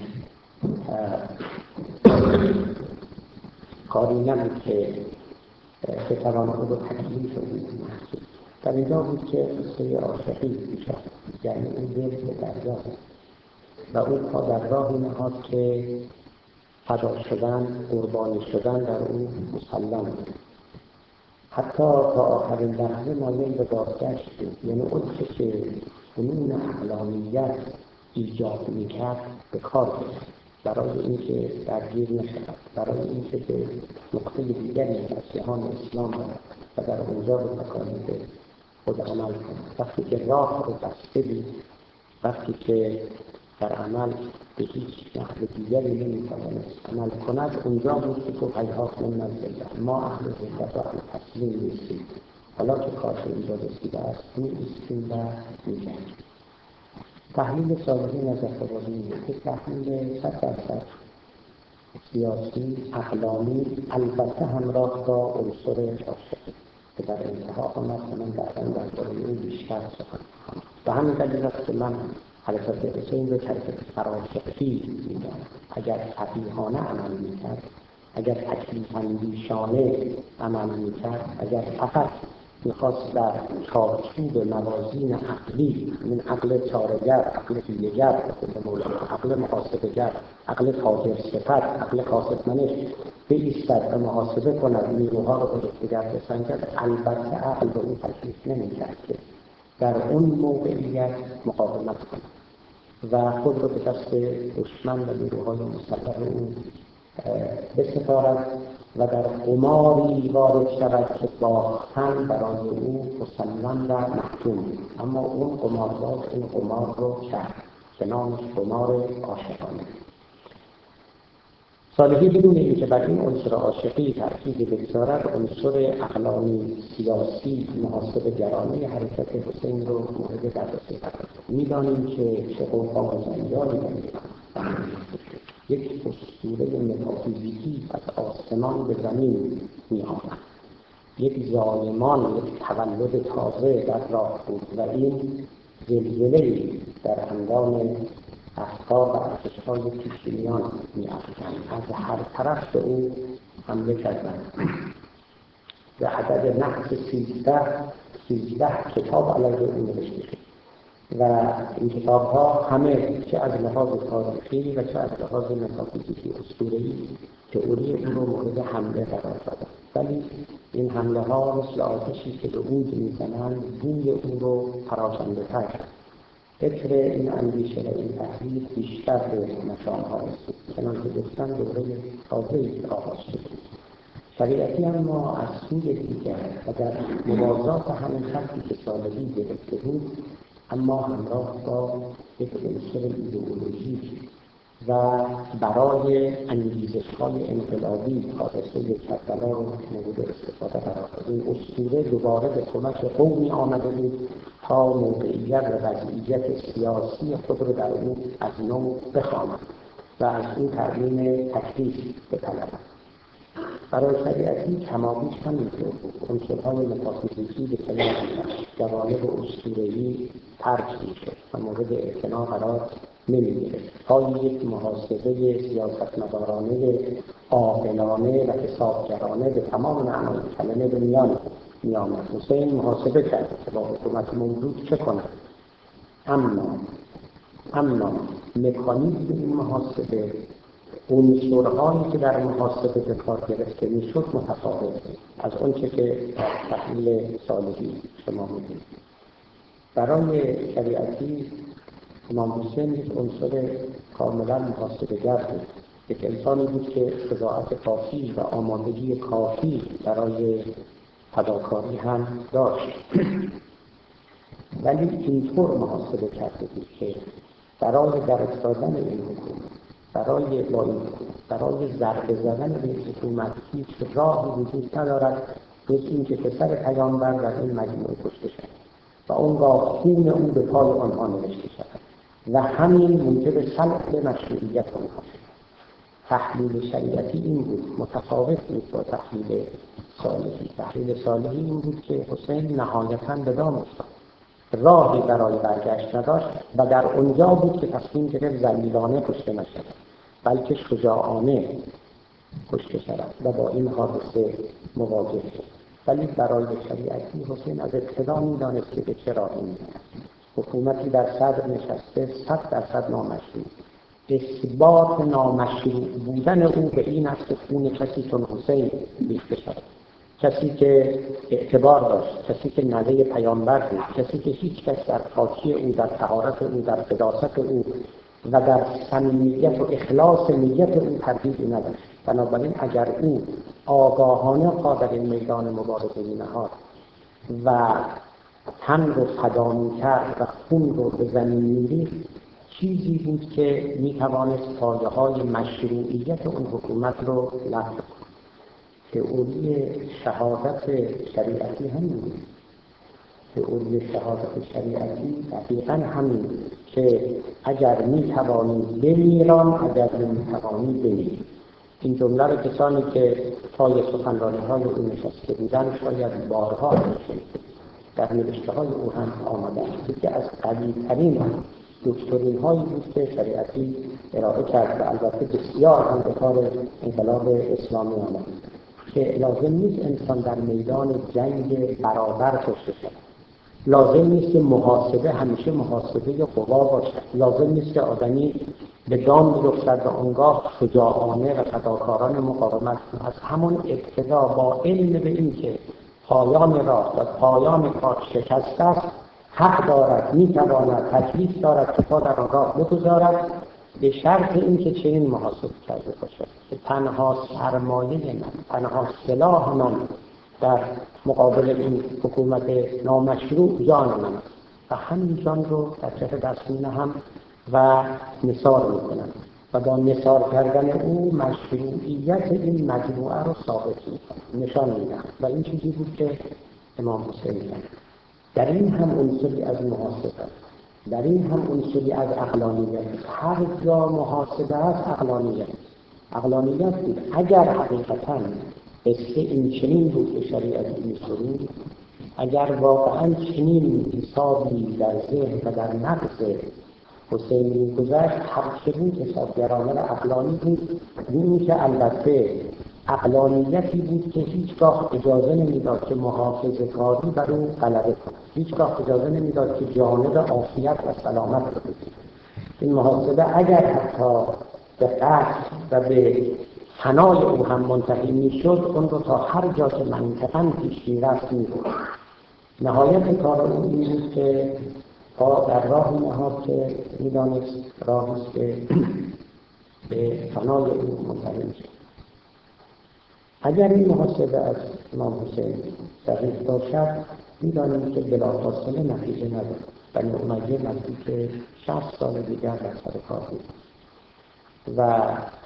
کاری نبود که بتوان او رو تکلیف او محسوب. در اینجا بود که قصه عاشقی پیش آمد، یعنی او دل به دریا و او پا در راهی نهاد که فدا شدن، قربانی شدن در او مسلم بود. حتی تا آخرین لحظه مایل به بازگشت بود. یعنی اون که فنون عقلانیت ایجاد می‌کرد به کار گرفت برای اینکه درگیر نشود، برای اینکه به نقطه دیگری از جهان اسلام برود و در اونجا به تکالیف خود عمل کند. وقتی که راه رو بسته بود، وقتی که در عمل به هیچ نحو دیگری نمی‌توانست عمل کند، اونجا بود که تو هیهات من الذلة، ما اهل ذلت و اهل تسلیم نیستیم. حالا که کار اینجا رسیده است می‌ایستیم و می‌جنگیم. تحلیل صالحی نجف‌آبادی که تحلیل صد درصد سیاسی، عقلانی، البته همراه با عنصر عاشقی که در انتها آمد که من بعداً درباره او بیشتر سخن خواهم. و همین دلیل است که من حرکت حسین به حرکت فراشقی می‌دانم. اگر فقیهانه عمل می‌کرد، اگر تکلیف اندیشانه عمل می‌کرد، اگر فقط می‌خواست در چارچوب موازین عقلی، این عقل چاره‌گر، عقل حیله‌گر، عقل محاسبه‌گر، عقل تاجر صفت، عقل کاسب‌منش بایستد و محاسبه کند، نیروها رو به یکدیگر بسنجد، البته عقل به او تکلیف نمی‌کرد که در اون موقعیت مقاومت کند و خود رو به دست دشمن و نیروهای مسلح او بسپارد و در قماری وارد شود که باختن برای او مسلم و محتوم بود. اما اون قمارباز این قمار رو کرد که نامش قمار عاشقانه. صالحی بدون اینکه بر این عنصر عاشقی تأکید بگذارد، عنصر عقلانی سیاسی محاسبه گرانه حرکت حسین رو مورد بررسی قرار داد. می‌دانیم که چه قوقای جنجالی در ایران یک اسطوره متافیزیکی از آسمان به زمین می‌آمد. یک ظالمان، یک تولد تازه در راه بود و این زلزله‌ای در اندام افکار و ارزش‌های پیشینیان می‌افکند. از هر طرف به او حمله کردند. به عدد نحس سیزده سیزده کتاب علیه او نوشته شد و این کتاب‌ها همه چه از لحاظ تاریخی و چه از لحاظ متافیزیکی اسطوره‌ای تئوری او رو مورد حمله قرار دادند. ولی این حمله‌ها مثل آتشی که به عود می‌زنند بوی او رو پراکنده‌تر کرد. فکر این اندیشه و این تحلیل بیشتر به نشان‌ها رسید. چنانکه گفتم دوره تازه‌ای آغاز شد. شریعتی اما از سوی دیگر و در موازات همین خطی که صالحی گرفته بود، اما همراه با یک عنصر ایدئولوژیک و برای انگیزش‌های انقلابی حادثه کربلا رو مورد استفاده قرار داد. این اسطوره دوباره به کمک قومی آمده بود تا موقعیت و وضعیت سیاسی خود رو در اون از نو بخواند و از این ترمیم تکلیف بطلبد. برای شریعتی کمابیش همینطور بود. عنصرهای متافیزیکی به کنار می‌رفت، جوانب اسطوره‌ای ترک می‌شد و مورد اعتنا قرار نمی‌گرفت. پای یک محاسبه سیاستمدارانه عاقلانه و حسابگرانه به تمام معنای کلمه به میان می‌آمد. حسین محاسبه کرد که با حکومت مملوک چه کند. اما اما مکانیزم این محاسبه، عنصرهایی که در محاسبه به کار گرفته میشد متفاوت از آنچه که در تحلیل صالحی شما می‌دید. برای شریعتی امام حسین یک عنصر کاملا محاسبه‌گر بود. یک انسانی بود که شجاعت کافی و آمادگی کافی برای فداکاری هم داشت. ولی اینطور محاسبه کرده بود که برای درستادن این حکومت، برای با این برای ضربه زدن به این حکومت هیچ راهی وجود ندارد جز اینکه پسر پیامبر در این مجموعه کشته شود و اونگاه خون او به پای آنها نوشته شود و همین موجب سلب مشروعیت آنها شد. تحلیل شریعتی این بود، متفاوت بود با تحلیل صالحی. تحلیل صالحی این بود که حسین نهایتاً به دام افتاد، راهی برای برگشت نداشت و در اونجا بود که تصمیم گرفت ذلیلانه کشته نشود بلکه شجاعانه کشته شود و با این حادثه مواجه شد. ولی برای شریعتی حسین از ابتدا می‌دانست که به چه راهی می‌رود. حکومتی در صدر نشسته صد درصد نامشروع. اثبات نامشروع بودن او به این است که خون کسی چون حسین ریخته شود، کسی که اعتبار داشت، کسی که نوه پیامبر بود، کسی که هیچ کس در پاکی او، در طهارت او، در قداست او و در صمیمیت و اخلاص نیت او تردیدی نداشت. بنابراین اگر او آگاهانه پا در این میدان مبارزه می‌نهاد و تن رو فدا می‌کرد و خون رو به زمین می‌ریخت، چیزی بود که می‌توانست پایه‌های مشروعیت اون حکومت رو لغو کند. تئوری شهادت شریعتی همین بود. تئوری شهادت شریعتی دقیقاً همین که اگر می‌توانی بمیران، اگر نمی‌توانی بمیر. این جمله رو کسانی که پای سخنرانی‌های او نشسته بودند شاید بارها شنیده. در نوشته‌های او هم آمده است که از قوی‌ترین دکترین‌هایی بود که شریعتی ارائه کرد و البته بسیار هم به کار انقلاب اسلامی آمد که لازم نیست انسان در میدان جنگ برابر کشته شود. لازم نیست که محاسبه همیشه محاسبه قوا باشد. لازم نیست که آدمی به دام بیفتد و آنگاه شجاعانه و فداکارانه مقاومت کند. از همون ابتدا با علم به این که پایان راه و پایان کار شکسته است، حق دارد، میتواند، تکلیف دارد که پا در آن راه بگذارد، به شرط اینکه چنین محاسبه کرده باشد که تنها سرمایه من، تنها سلاح من در مقابل این حکومت نامشروع جان من است و همین جان رو در کف دست می‌نهم و نثار می‌کنم و با نثار کردن او مشروعیت این مجموعه رو ثابت می‌کنم، نشان می‌دهم. و این چیزی بود که امام حسین کرد. در این هم عنصری از محاسبه، در این هم عنصری از عقلانیت. هر جا محاسبه است عقلانیت عقلانیت بود. اگر حقیقتاً قصه این چنین بود که شریعت می‌سرود، اگر واقعاً چنین حسابی در ذهن و در مغز حسین می‌گذشت، هر چه بود حسابگرانه و عقلانی بود. این که البته عقلانیتی بود که هیچگاه اجازه نمیداد که محافظه کاری بر او غلبه کند، هیچگاه اجازه نمیداد که جانب عافیت و سلامت رو بگیرد. این محاسبه اگر حتی به قتل و به فنای او هم منتهی میشد، اون رو تا هر جا که منطقاً پیش میرفت میبرد. نهایت کار او این بود که پا در راه نهاد که میدانست راهی است که به فنای او منتهی میشد. اگر این محاسبه از امام حسین دقیق باشد، می‌دانیم که بلافاصله نتیجه ندارد. بنی امیه نزدیک شصت سال دیگر در سر کار بود. و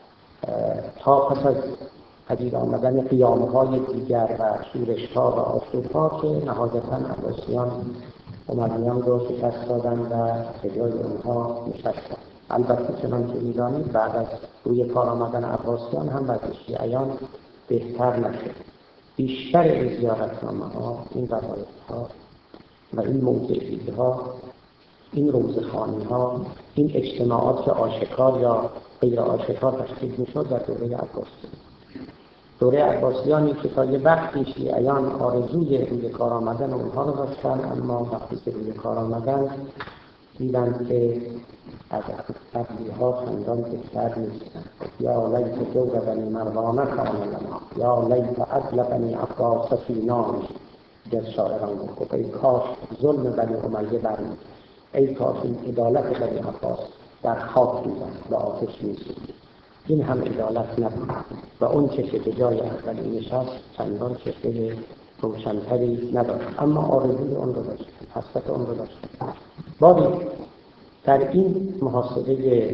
تا پس از پدید آمدن قیام‌های دیگر و شورش‌ها و آشوب‌ها که نهایتاً عباسیان امویان رو شکست دادن و به جای اونها نشستن. البته چنان که می‌دانید بعد از روی کار آمدن عباسیان هم وضع شیعیان بهتر نشد. بیشتر این زیارتنامه‌ها، این روایت‌ها و این موضعی‌ها، این روزخوانی‌ها، این اجتماعات که آشکار یا غیر آشکار تشکیل می‌شد در دوره عباسیان. دوره عباسیانی که تا یه وقتی شیعیان آرزوی روی کار آمدن اونها رو داشتن، اما وقتی که روی کار آمدن دیدن که از قبلی‌ها چندان بهتر نیستن. یا لیت جور بنی مروان کان لنا، یا لیت عدل بنی عباس فینا. جز شاعران گفت ای کاش ظلم بنی امیه برمی، ای کاش این عدالت بنی عباس در خاک می‌زد و آتش می‌سوخت. این هم عدالت نبود و اون چه که به جای اولی نشست چندان چهره روشن‌تری نداشت، اما آرزوی اون رو داشت، حسرت اون رو داشت. باری در این محاسبه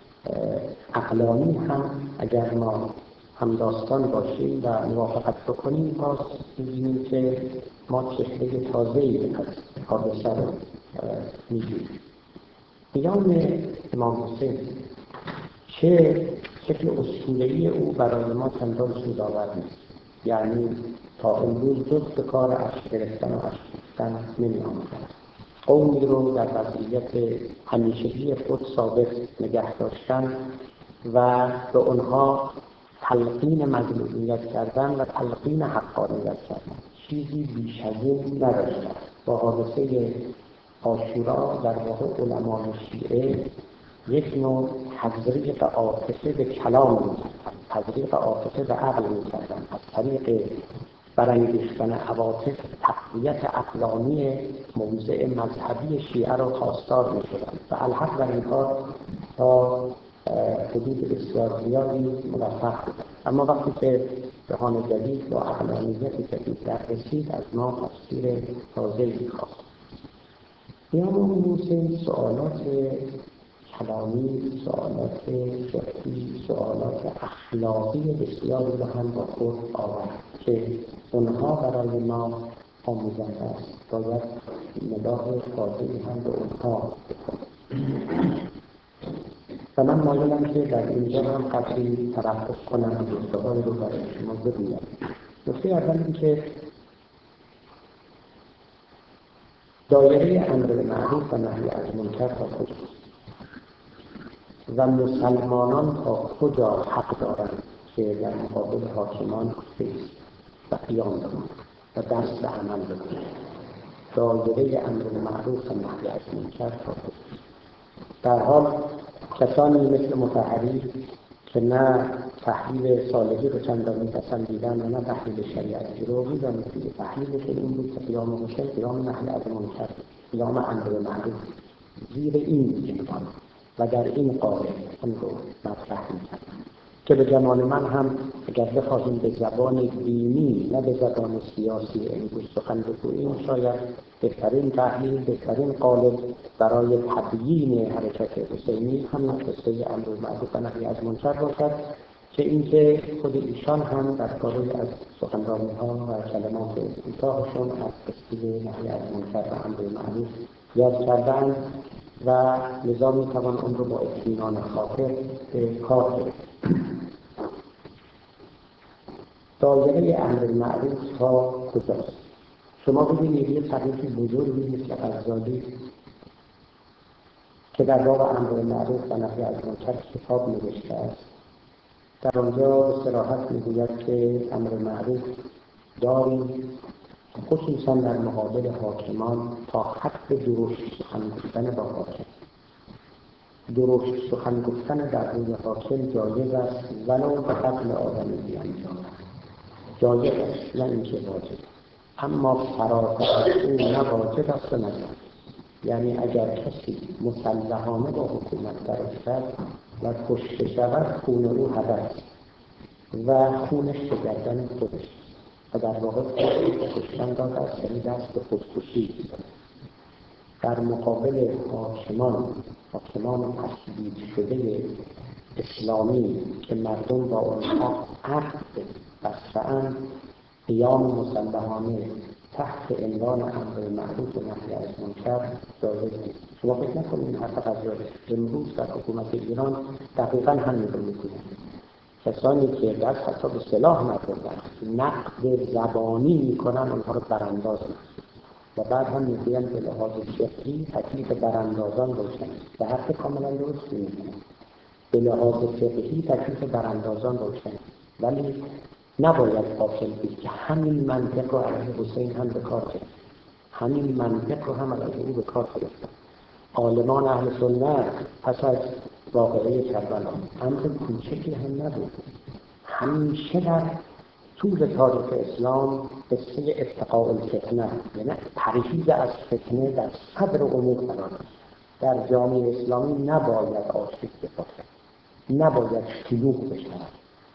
عقلانی هم اگر ما همداستان باشیم و موافقت بکنیم، باز می‌بینیم که ما چهره تازه‌ای از حادثه رو می‌بینیم. قیام امام حسین چه شکل اسطوره‌ای او برای ما چندان سودآور نیست. یعنی تا امروز جز به کار اشک گرفتن و اشک ریختن نمی‌آمدند. قومی رو در وضعیت همیشگی خود ثابت نگه داشتن و به آنها تلقین مظلومیت کردن و تلقین حقانیت کردن. چیزی بیش از این نداشتند. با حادثه عاشورا در واقع علمای شیعه یک نوع تزریق عاطفه به کلام می‌کردن، تزریق عاطفه به عقل می‌کردن، از طریق برانگیختن عواطف تقویت عقلانی موضع مذهبی شیعه را خواستار می‌شدند و الحق در این کار تا حدود بسیار زیادی موفق بودند. اما وقتی که جهان جدید با عقلانیت جدید رسید، از ما تفسیر تازه‌ای خواست. قیام امام حسین سوالات کلامی، سوالات فقهی، سوالات اخلاقی بسیاری رو هم با خود آورد که اونها برای ما آموزنده است. باید نگاه تازه‌ای هم به اونها بکنیم. و من مایلم که در اینجا هم قدری توقف کنم و نکته‌هایی رو برای شما بگویم. نکته اول این که دایره امر معروف و نهی از منکر تا کجاست و مسلمانان تا کجا حق دارند که در مقابل حاکمان بایستند و قیام کنند و دست به عمل بکنند. دایره امر معروف و نهی از منکر تا کجاست. در حال کسانی مثل مطهری که نه تحلیل صالحی رو چندان می‌پسندیدن و نه تحلیل شریعتی رو می‌دانید که تحلیلشون این بود که قیام حسین قیام نهی از منکر، قیام امر معروف زیر این می‌کردن و در این قالب اون رو مطرح می‌کردن که به زمان من هم اگر بخواهیم به زبان دینی نه به زبان سیاسی امروز سخن بگوییم، شاید بهترین تحلیل، بهترین قالب برای تبیین حرکت حسینی هم قصه امر معروف و نهی از منکر باشد که اینکه خود ایشان هم در کاری از سخنرانی‌ها و کلمات کوتاهشون از قصه نهی از منکر و امر معروف یاد کردند و لذا می‌توان اون رو با اطمینان خاطر به کار گرفت. دایره امر معروف تا کجاست؟ شما ببینید یه طریق بزرگی مثل غزالی که در باب امر معروف و نهی از منکر کتاب نوشته است، در آنجا به صراحت میگوید که امر معروف داریم خصوصا در مقابل حاکمان تا حد درشت سخن گفتن با حاکم. درشت سخن گفتن در روی حاکم جایز است ولو به قتل آدمی بیانجام، جایز است نه اینکه واجب، اما فراتر از او نه واجب است و نه جایز. یعنی اگر کسی مسلحانه با حکومت برافتد و کشته شود، خون او هدر است و خونش به گردن خودش و در واقع خودش به کشتن داده است، یعنی دست به خودکشی زده. در مقابل حاکمان حاکمان تسلیم شده اسلامی که مردم با آنها عهد بسته‌اند قیام مسلحانه تحت عنوان امر معروف و نهی از منکر جایز نیست. شما فکر نکنید این حرف غزالی امروز در حکومت ایران دقیقاً همین رو می‌کنند. کسانی که دست حتی به سلاح نبردند نقد زبانی می‌کنند اونها رو برانداز می‌کنند و بعد هم می‌گویند به لحاظ فقهی تکلیف براندازان روشن است. به حرف کاملاً درست می‌گویند. به لحاظ فقهی تکلیف براندازان روشن است. ولی نباید غافل بود که همین منطق رو علیه حسین هم به کار گرفت. همین منطق رو هم علیه او به کار گرفت. عالمان اهل سنت پس از واقعه کربلا امر کوچکی هم نبود. همیشه در طول تاریخ اسلام قصه اتقاء الفتنه، یعنی پرهیز از فتنه در صدر امور قرار داشت. در جامعه اسلامی نباید آشوب بپاشد، نباید شلوغ بشود،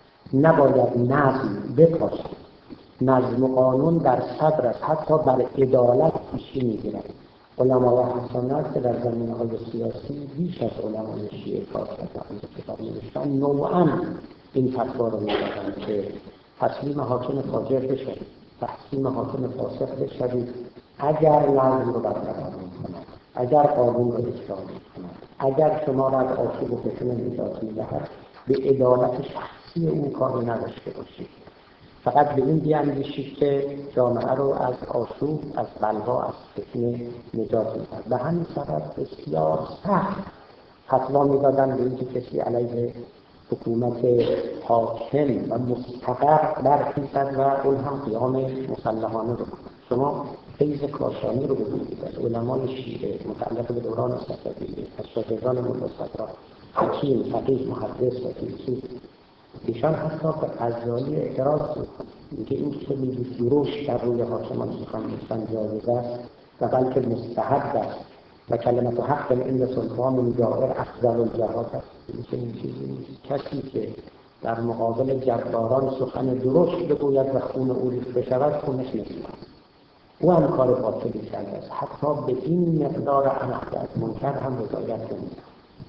نباید نظم بپاشد. نظم و قانون در صدر است، حتی بر عدالت پیشی می‌گیرد. علمای اهل سنت که در زمینه‌های سیاسی بیش از علمای شیعه کار کردند، کتاب نوشتن، نوعاً این فتوا رو می‌دادند که تسلیم حاکم فاجر بشوید، تسلیم حاکم فاسق بشوید اگر نظم رو برقرار می‌کند، اگر قانون رو اجرا می‌کند، اگر شما را از آشوب و فتنه نجات می‌دهد، به عدالت شخصی او کاری نداشته باشید. فقط به این بیاندیشید که جامعه رو از آشوب، از بلوا، از فتنه نجات می‌دهد. به همین سبب بسیار سخت فتوا می‌دادند به اینکه کسی علیه حکومت حاکم و مستقر برخیزد و اون هم قیام مسلحانه رو. شما فیض کاشانی رو ببینید از علمای شیعه متعلق به دوران صفویه، از شاگردان ملا صدرا، حکیم، فقیه، محدث و فیلسوف، ایشان حتی به غزالی اعتراض می‌کنند. میگه این که میگه دروش در روی حاکمان سخن گفتن جایز است و بلکه مستحب است و کلمت حق این سلطان جائر افضل الجهاد است. این چیزی نیست. کسی که در مقابل جباران سخن درشت بگوید و خون او ریخته بشود، خونش نمی‌ریزد. او هم کار باطلی کرده است. حتی به این مقدار نهی از منکر هم رضایت نمی‌دهد.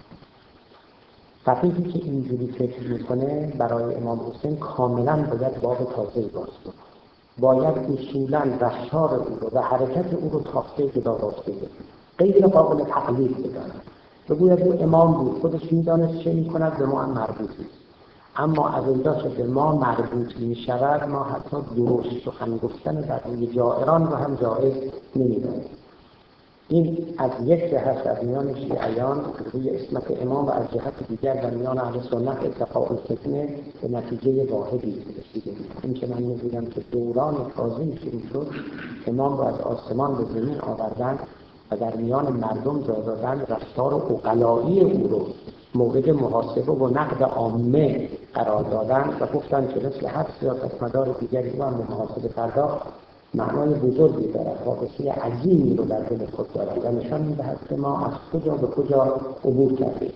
فقیهی که اینجوری فکر میکنه برای امام حسین کاملا باید باب تازه‌ای باز کنه. باید اصولا رفتار او رو و حرکت او رو تافته جدا باز کنه. غیر قابل تقلید بدانه. بگوید او امام بود، خودش میدانست چه میکند، به ما هم مربوط نیست. اما از اینجا که به ما مربوط میشود، ما حتی درست سخن گفتن در روی جائران رو هم جایز نمیدانیم. این از یک جهت در میان شیعیان روی اسمت امام و از جهت دیگر در میان اهل سنت اتقاء الفتنه به نتیجه واحدی رسیده. این که من می‌گویم که دوران کاظم شروع شد، امام را از آسمان به زمین آوردن و در میان مردم جا دادن، رفتار عقلایی او رو مورد محاسبه و نقد عامه قرار دادن و گفتن که مثل هر سیاستمدار دیگری او هم به محاسبه پرداخت، معنای بزرگی دارد، واقعی عظیمی رو در دل خود دارد و نشان می‌دهد که ما از کجا به کجا عبور کردیم.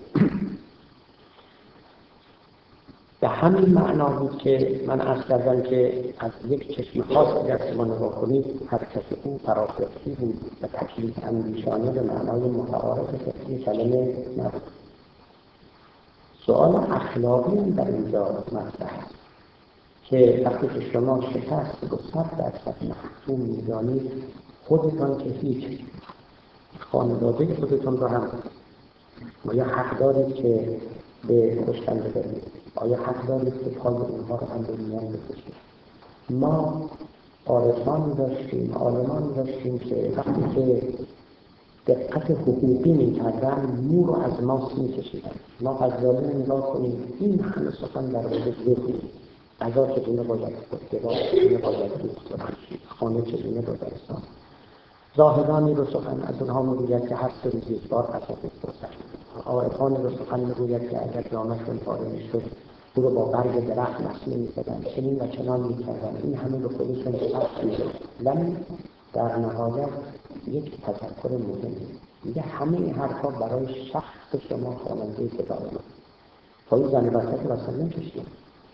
به همین معنا بود که من عرض کردم که از یک چشم خاص اگر شما نگاه کنید، حرکت او فرافرقی بود و تکلیف اندیشانه به معنای متعارف فقهی کلمه نبود. سؤال اخلاقی هم در اینجا مطرح است که وقتی که شما شکست رو صد درصد محتوم می‌دانید، خودتان که هیچ، خانواده خودتون رو هم آیا حق دارید که به کشتن ببرید؟ آیا حق دارید که پای اونها رو هم به میان بکشید؟ ما عارفانی داشتیم، عالمانی داشتیم که وقتی که دقت حقوقی می‌کردن، مو رو از ماست می‌کشیدن. ما غزالی رو نگاه کنیم، این همه سخن در مورد ذهنی، غذا چگونه باید خود، لباس چگونه باید دوست کنند، خانه چگونه باید ساخت. زاهدانی رو سخن از اونها می‌گوید که هر سه روز یک بار غذا بخورند. عارفانی رو سخن می‌گوید که اگر جامه‌شون پاره می‌شد، او رو با برگ درخت مسئله می‌زدن، چنین و چنان می‌کردن. این همه رو خودشون سخت می‌شد. ولی در نهایت یک تذکر مهمی میگه همه این حرفا برای شخص شما خواننده کتابه. پای زن بچه که واسه نمی‌کشید.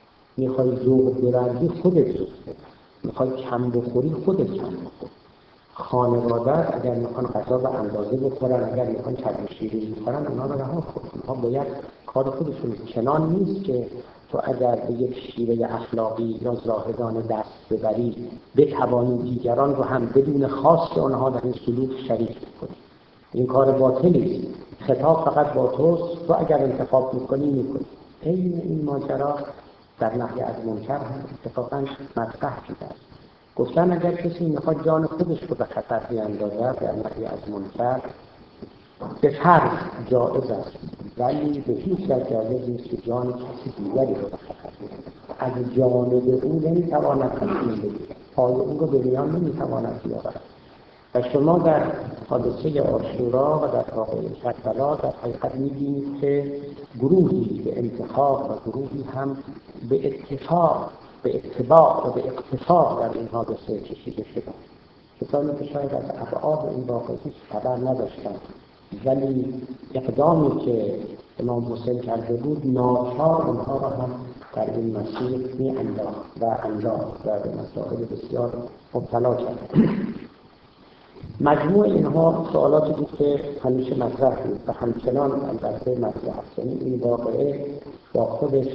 میخوای ذوق ببری خودت ذوق ببر. میخوای کم بخوری خودت کم بخور. خانواده اگر میخوان غذا به اندازه بخورن، اگر میخوان چرب شیرین بخورن، اونا رو رها کن. اونها باید کار خودشون. چنان نیست که تو اگر به یک شیوه اخلاقی یا زاهدانه دست ببری بتوانی دیگران رو هم بدون خواست آنها در این سلوک شریک کنی. این کار باطلی است. خطاب فقط با توست، تو اگر انتخاب میکنی میکنی. این این ماجرا در نهی از منکر هم اتفاقا مطرح شده است. گفتن اگر کسی میخواد جان خودش رو به خطر بیاندازد در نهی از منکر به فرض جائز است، ولی به هیچ وجه جایز نیست که جان کسی دیگری رو به خطر بیاندازد. از جانب او نمیتواند تصمیم بگیرد، پای او رو به میان نمیتواند بیاورد. و شما در حادثه عاشورا و در واقعه کربلا در حقیقت می‌بینید که گروهی به انتخاب و گروهی هم به اتفاق، به اتباع و به اقتفاع در این حادثه کشیده شدند. کسانی که شاید از ابعاد این واقعه هیچ خبر نداشتند، ولی اقدامی که امام حسین کرده بود ناچار آنها را هم در این مسیر می‌انداخت و انداخت و به مسائل بسیار مبتلا کرد. مجموع اینها سوالاتی بود که همیشه مطرح بود و همچنان البته مطرح است. یعنی این واقعه با خودش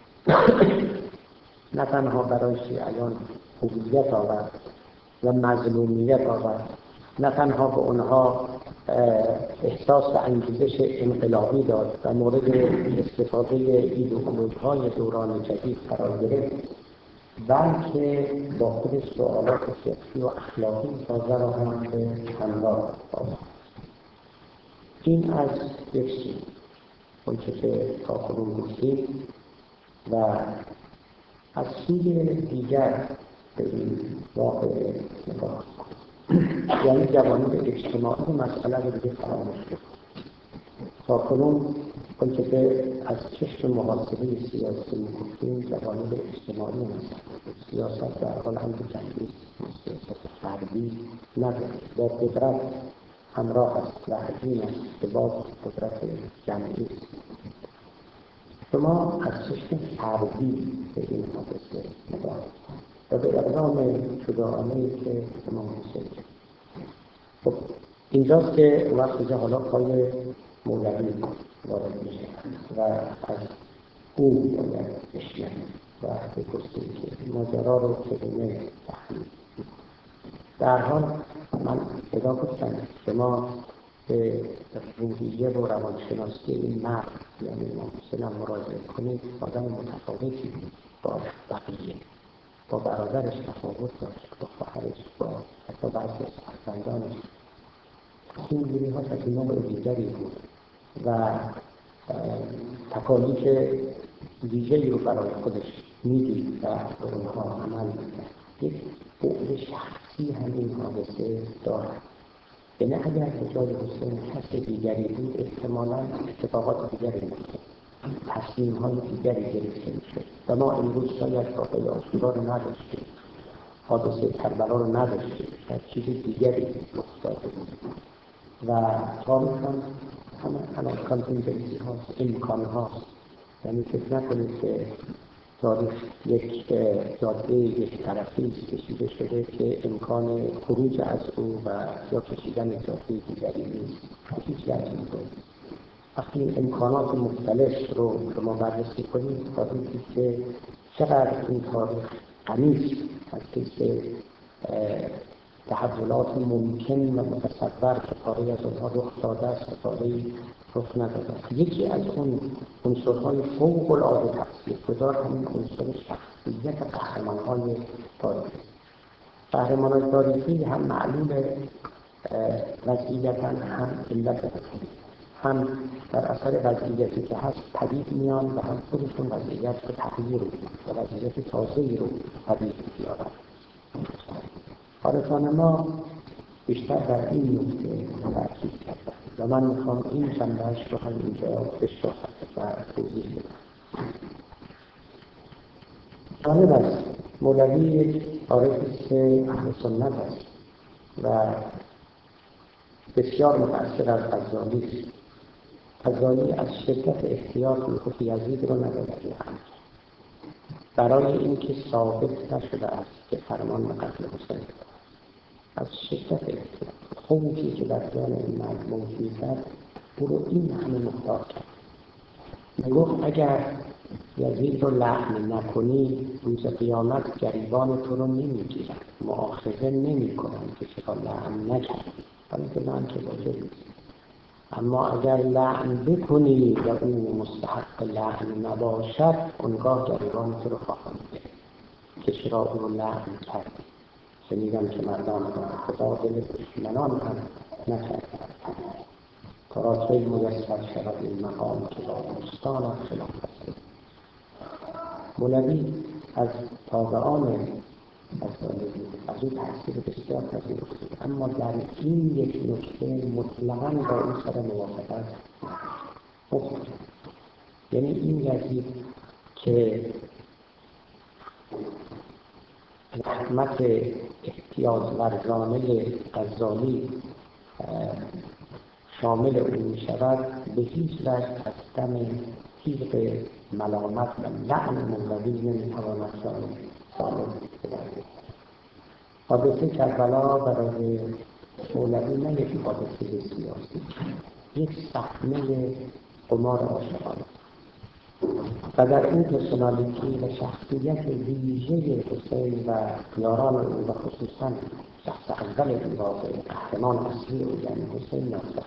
نه تنها برای شیعیان هویت آورد و مظلومیت آورد، نه تنها به اونها احساس و انگیزش انقلابی داد و مورد استفاده ایدئولوژی‌های دوران جدید قرار گرفت، بلکه با خودش سوالات فقهی و اخلاقی تازه را هم به همراه آورد. این از یک سو آنچه که تاکنون گفتیم، و از سوی دیگر به این واقعه نگاه یعنی جوانب اجتماعی مسئله رو دیگه فراموش کرد. تاکنون آنچه که از چشم محاسبه سیاسی می‌گفتیم جوانب اجتماعی مسئله. سیاست در حال هم جنگی، سیاست فردی نداره، با قدرت همراه است و حجیم است که باز قدرت جمعی است. شما از چشم فردی به این حادثه نگاه و به اقدام شجاعانه‌ای که امام حسین کرد. خب اینجاست که وقتی که حالا پای مولوی وارد میشه و از او باید بشنویم و بپرسیم که ماجرا رو چگونه تحلیل. در حال من ادعا گفتم شما به روحیه و روانشناسی این مرد یعنی امام حسین هم مراجعه کنید، آدم متفاوتی با بقیه، با برادرش تفاوت داشت، با خواهرش، با حتی بعضی از فرزندانش. اینجوری ها تکیمون دیگری بود و تکالیف ویژه‌ای رو برای خودش میدید و به اونها عمل میکرد. یک بعد شخصی همین حادثه دارد. یعنی اگر به جای حسین کس دیگری بود احتمالاً اتفاقات دیگری می‌افتاد، تصمیم‌های دیگری گرفته می‌شد و ما امروز شاید واقعه عاشورا رو نداشتیم، حادثه کربلا رو نداشتیم، شاید چیز دیگری افتاده بود. و تاریخ هم همه کانتینجنسی هاست، امکان هاست. یعنی فکر نکنید که تاریخ یک جاده یک طرفی کشیده شده که امکان خروج از او و یا کشیدن جاده دیگری نیست. هیچ وجهی نیست. وقتی امکانات مختلف رو شما بررسی کنید خواهید دید که چقدر این تاریخ غنی است از اینکه تحولات ممکن و متصور که پاره از آنها رخ داده است و پاره‌ای رخ نداده است. یکی از اون عنصرهای فوق العاده تأثیرگذار همین عنصر شخصیت قهرمان‌های تاریخی است. قهرمان‌های تاریخی هم معلول وضعیتاً هم علت هستند، هم در اثر وضعیتی که هست پدید میان و هم خودشون وضعیت رو تغییر میدن و وضعیت تازه‌ای رو پدید میارن. عارفان ما بیشتر در این نکته تأکید کردن و من میخوام این جنبه‌اش رو هم اینجا بشرح و توضیح بدم. جالب است مولوی یک عارفی است که اهل سنت است و بسیار متأثر از غزالی است. غزالی از شدت احتیاط میگفت یزید رو نباید لعنت برای اینکه ثابت نشده است که فرمان به قتل حسین از شدت خوفی که در جان این مرد موجود است او رو این همه مختار کرد. میگفت اگر یزید رو لعن نکنی روز قیامت گریبان تو رو نمیگیرن، مؤاخذه نمی کنن که چرا لعن نکردی، ولی که لعن که واجب نیست. اما اگر لعن بکنی و او مستحق لعن نباشد اونگاه گریبان تو رو خواهند گرفت که چرا او رو لعن کردی. شنیدم که مردان خدا دل دشمنان هم نکردند تا کی میسر شود این مقام که با دوستان خلاف است. مولوی از تابعان غزالی از او تحصیل بسیار پذیرفته، اما در این یک نکته مطلقاً با این سر موافقت نکرد. یعنی این یزید که رحمت احتیاط ورزانه غزالی شامل او می شود، به هیچ وجه از دم تیغ ملامت و لعن مولوی نمی تواند سالم بگردد. حادثه کربلا برای مولوی نه یک حادثه سیاسی، یک صحنه قمار عاشقانه و در این پرسونالیتی و شخصیت ویژه حسین و یاران او و خصوصا شخص اول این واقعه قهرمان اصلی او یعنی حسین ناصر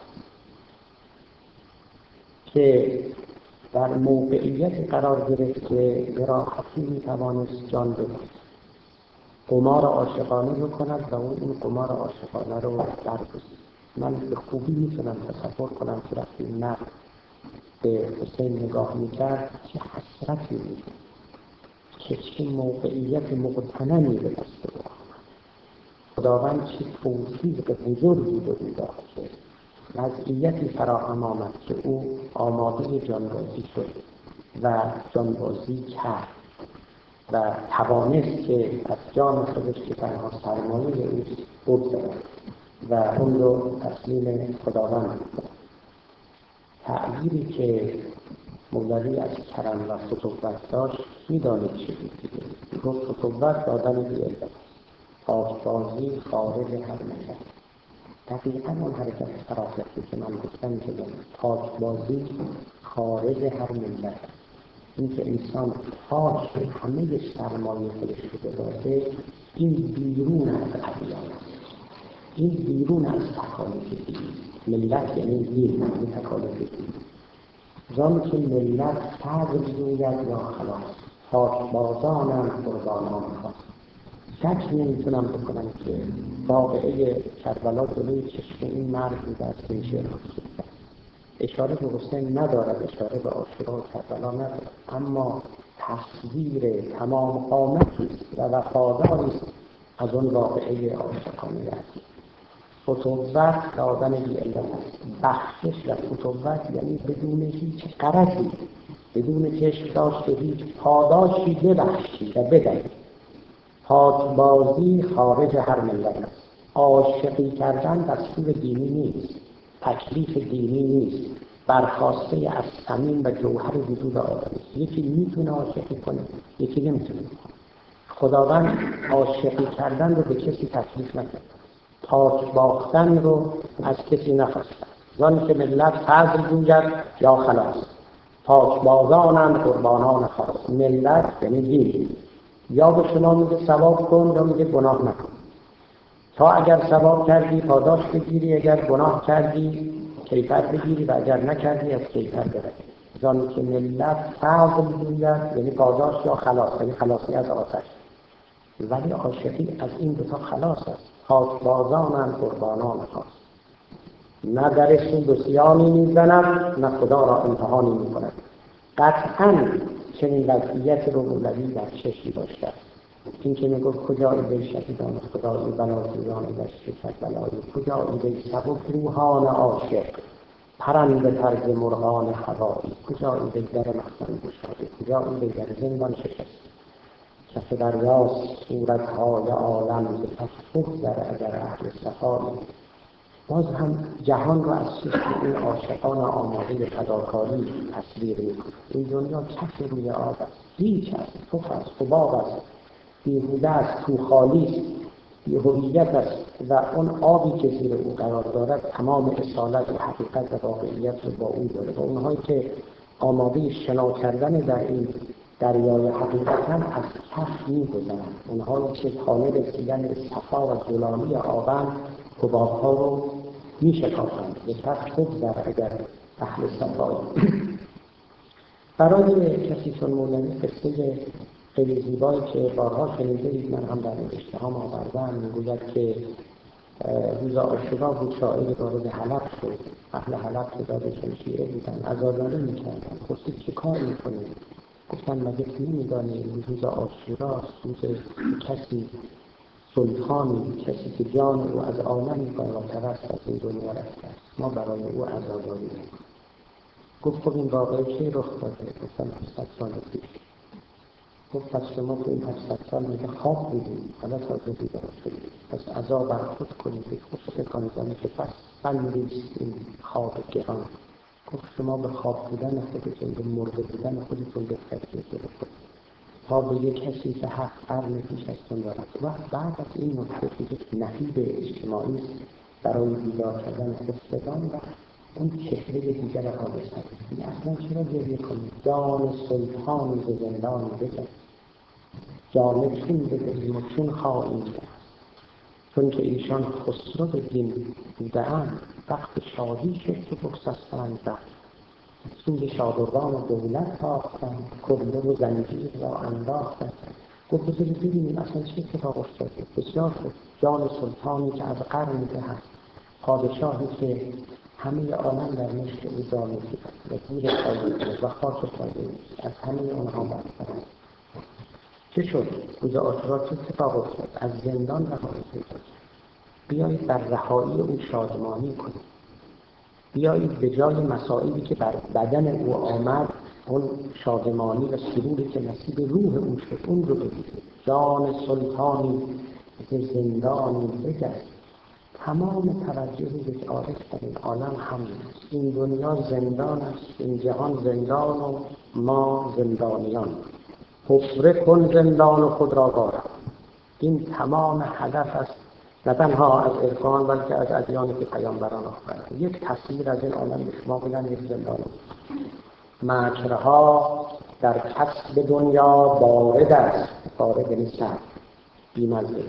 که در موقعیت قرار گرفت که به راحتی میتوانست جان بدهد، قمار عاشقانه رو کند و اون این قمار عاشقانه رو برگزید. من به خوبی میتونم تصور کنم که وقتی این مرد به حسین نگاه میکرد چه حسرتی میکرد که چه موقعیت مقتنمی به دست بود. خداوند چه توفیق بزرگی به او داد که وضعیتی فراهم آمد که او آماده جانبازی شد و جانبازی کرد و توانست که از جان خودش که تنها سرمایه اوست بگذرد و اون رو تسلیم خداوند بود. تعبیری که مولوی از کرم و فتوت داشت میدانید چه بود دیگه. میگفت فتوت دادن بی‌علت، پاکبازی خارج هر ملت. دقیقا اون حرکت فراستی که من گفتم که پاکبازی خارج هر ملت، این که انسان پاک همه سرمایه خودش رو ببازه، این بیرون از ادیان است، این بیرون از تکالیف دین. ملت یعنی دین، یعنی تکالیف دین. زان که ملت فقر جوید یا خلاص، پاکبازانم قربانان خواست. شک نمیتونم بکنم که واقعه کربلا جلوی چشم این مرد بوده است که این شعر رو کرد. اشاره به حسین ندارد، اشاره به عاشورا و کربلا ندارد، اما تصویر تمام قامتی و وفاداری است از اون واقعه عاشقانه است. فتوت دادن بی‌علت است. بخشش و فتوت یعنی بدون هیچ غرضی، بدون چشم داشته هیچ پاداشی ببخشی و بدهی. پاکبازی خارج هر ملت است. عاشقی کردن دستور دینی نیست، تکلیف دینی نیست، برخواسته از صمیم و جوهر وجود آدم است. یکی میتونه عاشقی کنه، یکی نمیتونه. خداوند عاشقی کردن رو به کسی تکلیف نکرد، پاک باختن رو از کسی نخواست. زان که ملت فضل جوید یا خلاص، پاک بازانند قربانان خواست. ملت یعنی دین، یا به شما میگه ثواب کن یا میگه گناه نکن. تا اگر ثواب کردی پاداش بگیری، اگر گناه کردی کیفر بگیری و اگر نکردی از کیفر ببری. زان که ملت فضل جوید یعنی پاداش یا خلاص، یعنی خلاصی از آتش. ولی عاشقی از این دو تا خلاص است. پاکبازانند قربانان خواست. نه در سود و سیانی میزند، نه خدا را امتحانی میکند. قطعاً چنین وضعیت رو مولوی در چشم داشته است. این که میگفت کجایی به شهیدان خدایی بلازیان دشت کربلایی، کجایی به سبک روحان عاشق پرنده طرز مرغان هوایی، کجایی به در مخزن گشاده، کجایی به در زندان شکست. کف دریاست صورتهای عالم به پس بگذر اگر اهل صفایی. باز هم جهان را از چشم این عاشقان آماده فداکاری تصویر می‌کند. این دنیا کف روی آب است، هیچ است، توف است، حباب است، بیهوده است، تو خالی است. بی‌هویت است و اون آبی که زیر او قرار دارد تمام اصالت و حقیقت و واقعیت رو با او داره و اونهایی که آماده شنا کردن در این دریای حقیقت هم از کف می‌گذرند. اونهایی که خانه رسیدن صفا و جلالی آبند حباب‌ها رو می‌شکافند. به کف بگذر اگر اهل صفایی. برای کسی چون مولوی قصه خیلی زیبایی که بارها شنیده اید، من هم در نوشته‌هام آوردم، میگوید که روز عاشورا بود شاعری وارد حلب شد. اهل حلب که دادشون شیعه بودن عزاداری میکردن. پرسید چه کار میکنید؟ گفتن مگه نمیدانی روز عاشوراست، روز کسی سلطانی، کسی که جان او از عالمی بالاتر است از این دنیا رفته است، ما برای او عزاداری میکنیم. گفت خب این واقعه کی رخ داده؟ گفتم هشتصد سال پیش. گفت پس شما تو این هشتصد سال میگه خواب بودید، حالا تازه بیدار شدید، پس عزا بر خود کنید، خود فکر کنید که پس بندیست این خواب گران. گفت شما به خواب بودن خودتون، به مرده بودن خودتون بهتر گرفتید تا به یک کسی که هفت قرن پیش ازتون دارد. و بعد از این نکته که یک نهیب اجتماعی است برای بیدار کردن خفتگان و اون چهره دیگر حادثه است. اصلا چرا گریه کنید؟ جان سلطانی به زندان بزن، جان چون بدهیم و چون خواهیم کرد، چون که ایشان خسرو دین بوده‌اند، وقت شادی شد که بگسستند وقت، سوی شادروان و دولت تاختند، کله و زنجیر را انداختند. گفت بذارید ببینیم اصلا چه اتفاق افتاده. بسیار خوب، جان سلطانی که از قرن ده هست، پادشاهی که همه عالم در مشت او جا می‌گیرد و زیر پای و خاک پای از همه اونها برتر است. چه شد؟ روز عاشورا چه اتفاق افتاد؟ از زندان رهایی شد. بیایید بر رهایی او شادمانی کنید. بیایید به جای مصائبی که بر بدن او آمد، اون شادمانی و سروری که نصیب روح او شد اون رو بگیرید. جان سلطانی به زندانی بجست، تمام توجه یک عارف در این عالم همین است. این دنیا زندان است، این جهان زندان و ما زندانیان. حفره کن زندان و خود را وارها. این تمام هدف است، نه تنها از عرفان بلکه از ادیانی که پیامبران آفریدند. یک تصویر از این عالم به شما بدن، یک زندان. مکرها در کسب دنیا وارد است، وارد یعنی سر بی‌مزه.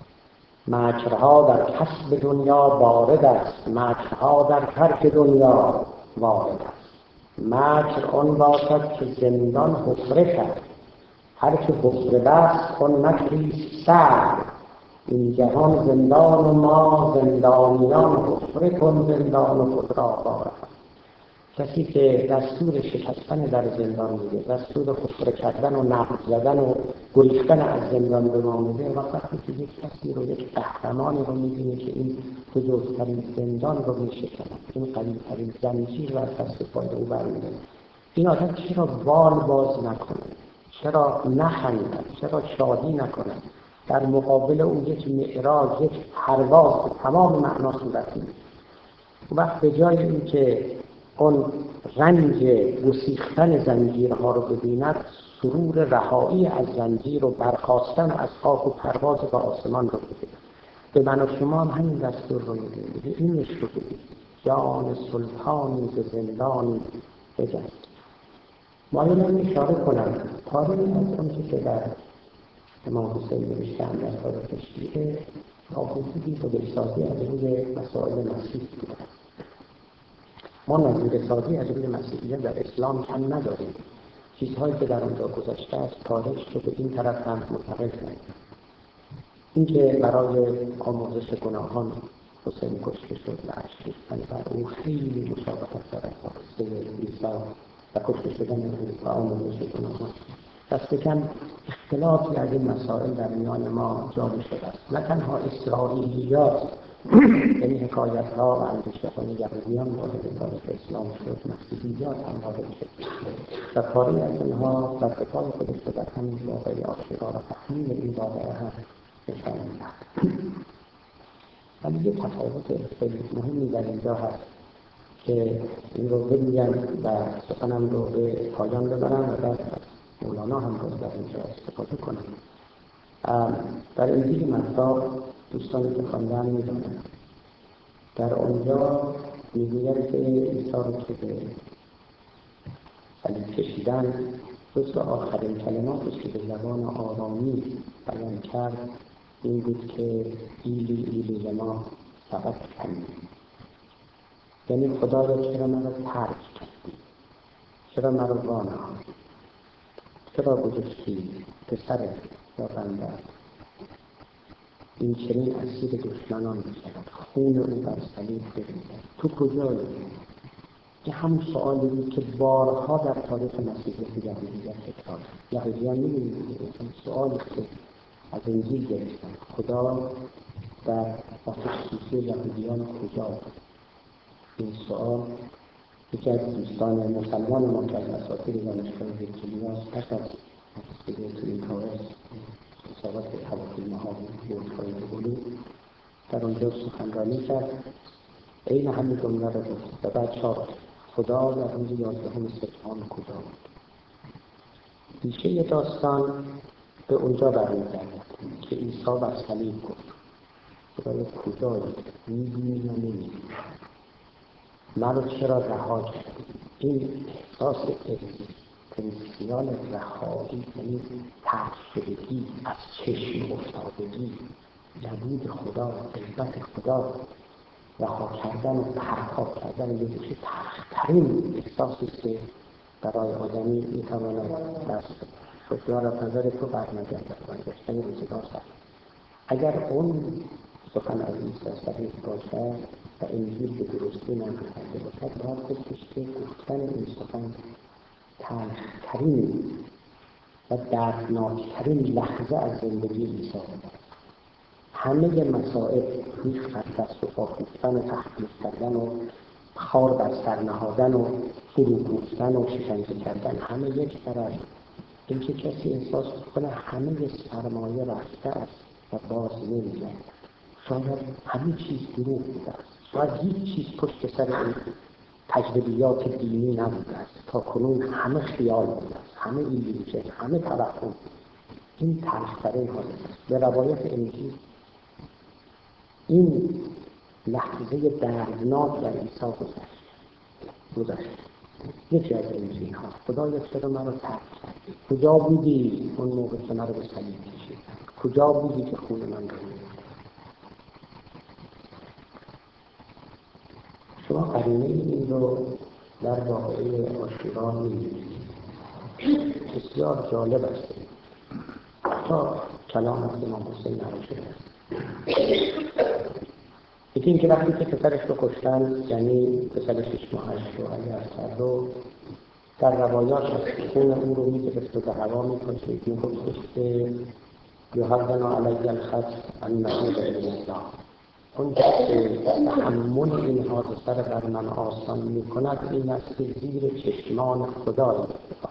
مکرها در کسب دنیا وارد است، مکرها در ترک دنیا وارد است. مکر آن باشد که زندان حفره کرد، هر که حفره بست آن مکری سر. این جهان زندان و ما زندانیان، حفره کن زندان و خود را وارها. کسی که دستور شکستن در زندان میده، دستور حفره کردن و نقد زدن و گریختن از زندان به ما میده، و وقتی که یک کسی رو، یک قهرمانی رو میبینه که این بزرگترین زندان رو میشکند، این قوی‌ترین زنجیر رو از دست پای او برمی‌داره، این آدم چرا بال باز نکنه؟ چرا نخندد؟ چرا شادی نکنه؟ در مقابل اون یک معراج، یک پرواز تمام معنا صورت می‌گیره. وقت به جای این که اون رنج گسیختن زنجیرها رو ببیند، سرور رهایی از زنجیر و برخاستن از خاک و پرواز به آسمان رو ببیند. به من و شما هم همین دستور رو می‌دهیم. اینش رو ببینید. جان سلطانی به زندانی بجست. مایلم اشاره کنم پاره از اون که در امام حسین نوشته‌اند در تاریخ شیعه تا حدودی خودش‌سازی از روی مسائل مسیح بوده. ما نظیرسازی از روی مسیحیت در اسلام کم نداریم. چیزهایی که در آنجا گذشته است تاریخ رو به این طرف هم منتقل کنیم. این که برای آموزش گناهان حسین کشته شد و اشک ریختن بر او خیلی مشابهت دارد با قصه عیسی و کشته شدن او و آموزش گناهان. دست کم اختلافی از این مسائل در میان ما جاری شده است. نه تنها اسرائیلیات یعنی حکایت ها و اندیشه های یهودیان وارد تاریخ اسلام شد، مسیحیات هم وارد شد و پاره از اینها در پای خودش رو در همین واقعه عاشورا و تحمیل این واقعه هم نشان می‌دهد. ولی یک تفاوت خیلی مهمی در اینجا هست که این رو بگویم و سخنم رو به پایان ببرم و بعد مولانا هم باز در اینجا استفاده کنم. در انجیل متی دوستانی که خواندن می‌دونن. در آنجا می‌گوید که عیسی را که به صلیب کشیدن، جزو آخرین کلماتی که به زبان آرامی بیان کرد این بود که ایلی ایلی لما سبقتنی، یعنی خدایا چرا مرا ترک کردی، چرا مرا وانهادی، چرا گذاشتی پسر یا بنده این چنین اسیر دشمنان می‌شود، خون او بر صلیب بریزد، تو کجایی؟ این همون سؤالی بود که بارها در تاریخ مسیحیت یهودیت تکرار شد. یهودیان می‌دونید این سؤالی که از انجیل گرفتن، خدا در آتش سوزی یهودیان کجاست؟ این سؤال یکی از دوستان مسلمان ما که از اساتید دانشگاه ویرجینیا پس از مسیحیت توین تاورز مسابقات هواپیماها بردهای بلو در آنجا سخنرانی کرد، این همین جمله را گفت و بعد شاد خدا در روز یازدهم سپتامبر کجا بود؟ ریشه داستان به اونجا برمیگردد که عیسی بر صلیب گفت خدایا کجایی؟ می‌بینی یا نمی‌بینی؟ مرا چرا رها کردی؟ این احساس اگزیستانسیال رهایی، یعنی ترک شدگی، از چشم افتادگی، نبود خدا، غیبت خدا، رها کردن و پرتاب کردن یه چیز تلخترین احساسی که برای آدمی میتواند دست شکرار از نظر تو برنگردد و داشتن روزگار سخت. اگر اون سخن از عیسی صحیح باشد و انجیل به درستی نگفته باشد، باید گفتش که گفتن این سخن تلخترین و دردناکترین لحظه از زندگی عیسی بود. همه مسائل ریخت از دست و پا کوفتن و تحقیر کردن و خار بر سر نهادن و فرو کوفتن و شکنجه کردن، همه یک طرف. این که کسی احساس کنه همه سرمایه رفته است و باز نمی‌گردد. شاید همه چیز دروغ بوده است، شاید هیچ چیز پشت سر این تجربیات دینی نبوده است، تا کنون همه خیال بوده است، همه ایلوژن، همه توهم. این تلخترین حادثه است. به روایت انجیل این لحظه دردناک در عیسی گذشت گذشت یکی از انجیل ها. خدایا چرا مرا ترک کردی؟ کجا بودی اون موقع که مرا به صلیب کشیدی؟ کجا بودی که خون من رو ریختی؟ شما قرینه این رو در واقعه عاشورا می‌بینید. بسیار جالب است. تا کلام از امام حسین نوشته است. یکی این که وقتی که پسرش رو کشتن، یعنی پسر شش ماهش رو علی اکبر رو، در روایات از خون او رو می‌گرفت و به هوا می‌پاشید، می‌گفتش که یهون علی الخط ان نعود الی الله. اون که تحمل این حادثه رو بر من آسان می‌کند این است که زیر چشمان خدا اتفاق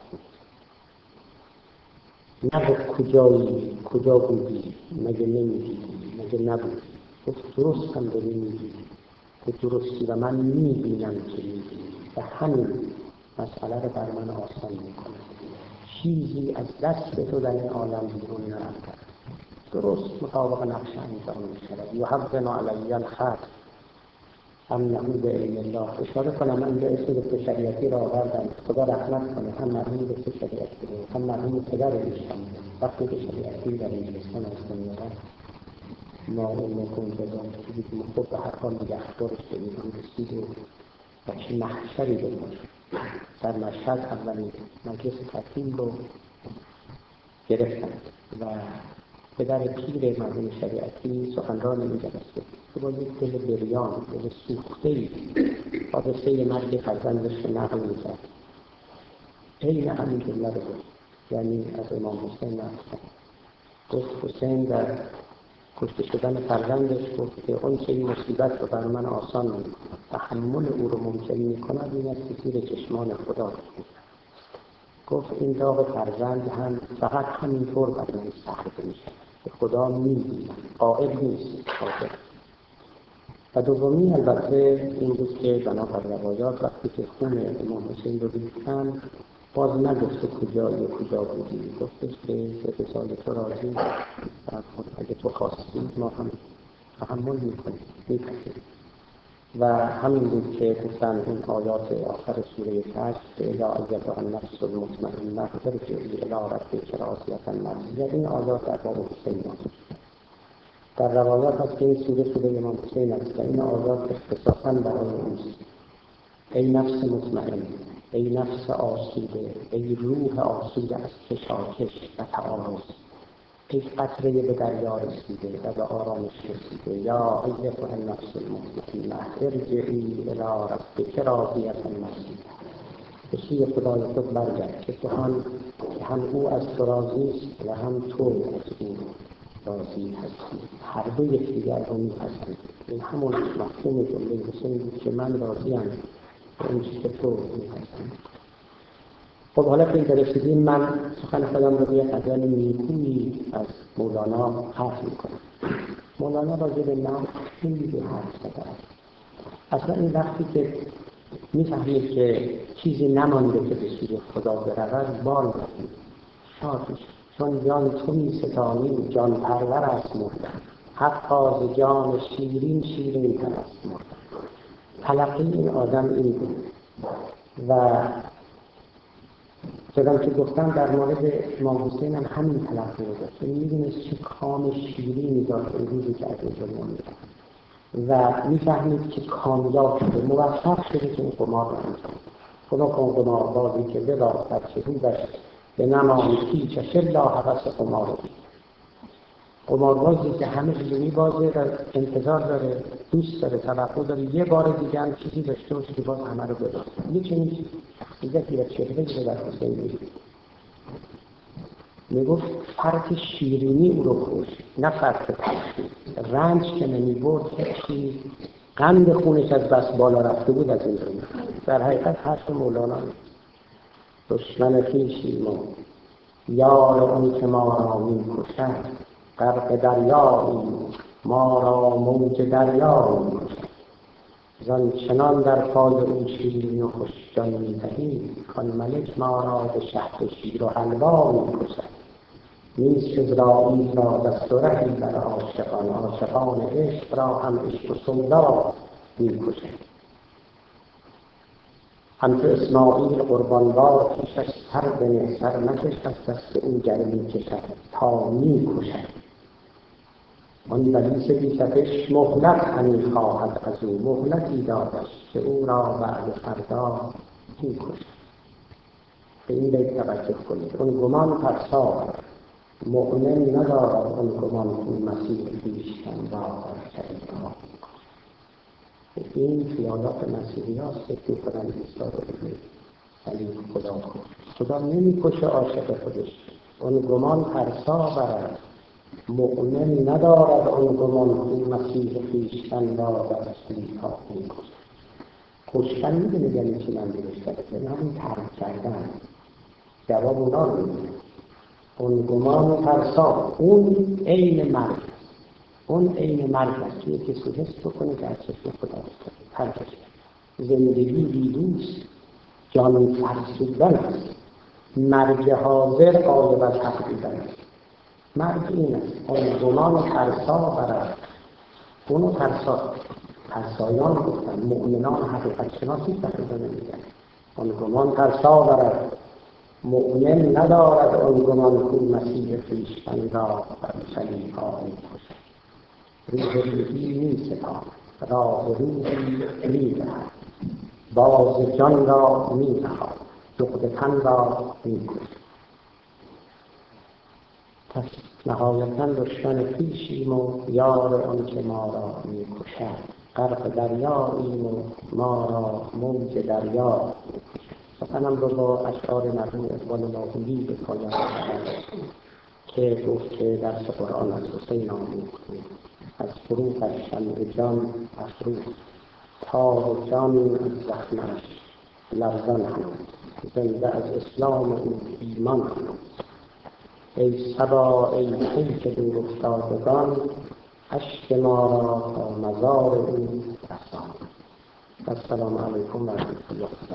نه کجایی، کجا بودی، مگه نمی‌دیدی، مگه نبودی. گفت درست هم داری می‌بینی، به درستی و من می‌بینم که می‌بینی و همین مسئله رو بر من آسان می‌کنه. چیزی از دست تو در این عالم بیرون نرفته، درست مطابق نقش انجام می‌شود. یحول علی الخط ان نعود الی الله. اشاره کنم من به اسم دکتر شریعتی را آوردم، خدا رحمت کنه، هم مرحوم دکتر شریعتی رو، هم مرحوم پدر ایشان. وقتی که شریعتی در انگلستان از دنیا رفت، ما اون کنجدان که دیدیم خود به هر حال نگهدارش به ایران رسید و چه محشری داشت. در مشهد اولین مجلس ترحیم رو گرفتن و پدر پیر مرحوم شریعتی سخنران این جلسه که با یک دل بریان، دل سوخته‌ای حادثه مرگ فرزندش رو نقل می‌کرد. عین همین جمله رو گفت، یعنی از امام حسین نقل کرد. گفت حسین در کشته شدن فرزندش گفت که اون که این مصیبت رو بر من آسان می‌کند، تحمل او رو ممکن می‌کند، این است که زیر چشمان خدا رو گفت این داغ فرزند هم فقط همینطور بر من سرد می‌شود که خدا می‌بیند، قائل نیست خاطر. و دومی البته این بود که بنابر روایات وقتی که خون امام حسین رو ریختن باز نگفته کجا یا کجا بودی، گفتش که به سال تو راضی و اگه تو خواستی ما هم تحمل میکنیم، میپذیریم. و همین بود که گفتن این آیات آخر سوره کهف که یا ایها النفس المطمئنه ارجعی الی ربک راضیة مرضیة، این آیات در باب حسین است. در روایات هست که این سوره سوره امام حسین است و این آیات اختصاصاً برای اوست. ای نفس مطمئن، ای نفس آسوده، ای روح آسوده از کشاکش و تعارض، ای قطره به دریا رسیده و به آرامش رسیده، یا ایها النفس المطمئنه ارجعی الی ربک راضیة مرضیة، به سوی خدای خود برگرد که تو هم هم او از تو راضی است و هم تو از او راضی هستی، هر دو یکدیگر رو می‌پسندید. این همون مفهوم جمله حسین بود که من راضیم به اون چیزی که تو می‌پسندی. خب حالا که اینجا رسیدیم، من سخن خودم رو روی غزل نیکویی از مولانا حرف میکنم. مولانا راجع به نفس خیلی حرف زده است. اصلا این وقتی که میفهمید که چیزی نمانده که به سوی خدا برود، بال می‌کنید، شاد می‌شید، چون جان تو می‌ستانی جان پرور است مردن، حقا ز جان شیرین شیرین تر است مردن. تلقی این آدم این بود و چون که گفتم در مورد امام حسین هم همین تلقی رو داشت، می‌دونست چه کام شیرینی داشت اون روزی که از این دنیا می‌رفت و می‌فهمید که کامیاب شده، موفق شده که این قمار رو انجام بده. خدا کن قماربازی که بباخت چه روزش به نمای پیچش الا هوس قمار رو. قماربازی که همه چیزو می‌بازه و انتظار داره، دوست داره، توقع داره یه بار دیگه هم چیزی داشته باشه که باز همه رو ببازه. یه چنین چیزی و چهره‌ای رو در حسین می‌دید. میگفت فرط شیرینی او رو خوش، نه فرط تلخی. رنج که نمی‌برد هیچی، قند خونش از بس بالا رفته بود از این دنیا. در حقیقت حرف مولانا دشمن خویشیم و یار اون که ما را می‌کشد، غرق دریاییم ما را موج دریا می‌کشد. زان چنان در پای او شیرین و خوش جان می‌دهیم، کان ملک ما را به شهد شیر و حلوا می‌کشد. نیست جزرائیل را دست و رهی بر عاشقان، عاشقان عشق را هم عشق و سودا می‌کشد. همچو اسماعیل قربانگاه پیشش سر بنه، سر مکش از دست او گر می‌کشد تا می‌کشد. آن ردیس بی‌تپش مهلت همی خواهد از او، مهلتی دادش که او را بعد فردا می‌کشد. به این بیت توجه کنید. اون گمان ترسا مؤمن ندارد، اون گمان کو مسیح خویشتن را در جریها. این خیالات مسیحی هاست، فکر می‌کنن عیسی رو به صلیب خدا کشت. خدا نمی‌کشه عاشق خودش. اون گمان ترسا برد مؤمن ندارد، اون گمان کو مسیح خویشتن را در جریها می‌کشد. کشتن می‌دونید یعنی چی؟ من درست یعنی همین ترک کردن. جواب اونا رو می‌دونید. اون گمان ترسا، اون عین مرگ، اون عین مرگ است که یکی کسی حس بکنه که از چشم خدا افتاده، ترکش زندگی بی دوست جان فرسودن است، مرگ حاضر غایب از حق دیدن است. مرگ این است. اون گمان ترسا برد، اونو ترسا ترسایان گفتن، مؤمنان حقیقت شناسی تقریبا نمیگن. اون گمان ترسا برد مؤمن ندارد، اون گمان کو مسیح خویشتن را بر صلیب‌ها می‌کشد. روح روحی می‌ستاند، راز روحی می‌دهد، باز جان را می‌نهاد، جغد تن را می‌کشد. پس نهایتاً دشمن خویشیم و یار آن که ما را می‌کشد، غرق دریاییم و ما را موج دریا می‌کشد. سخنم رو با اشعار مرحوم اقبال لاهوری به پایان رساندم که گفت که درس قرآن از حسین آموختیم، از فروغش شمع جان افروخت، تار جان از زخمش لرزان هنوز، زنده از اسلام او ایمان هنوز. ای صبا ای پیک دور افتادگان، اشک ما را تا مزار او رسان. السلام علیکم و رحمت الله.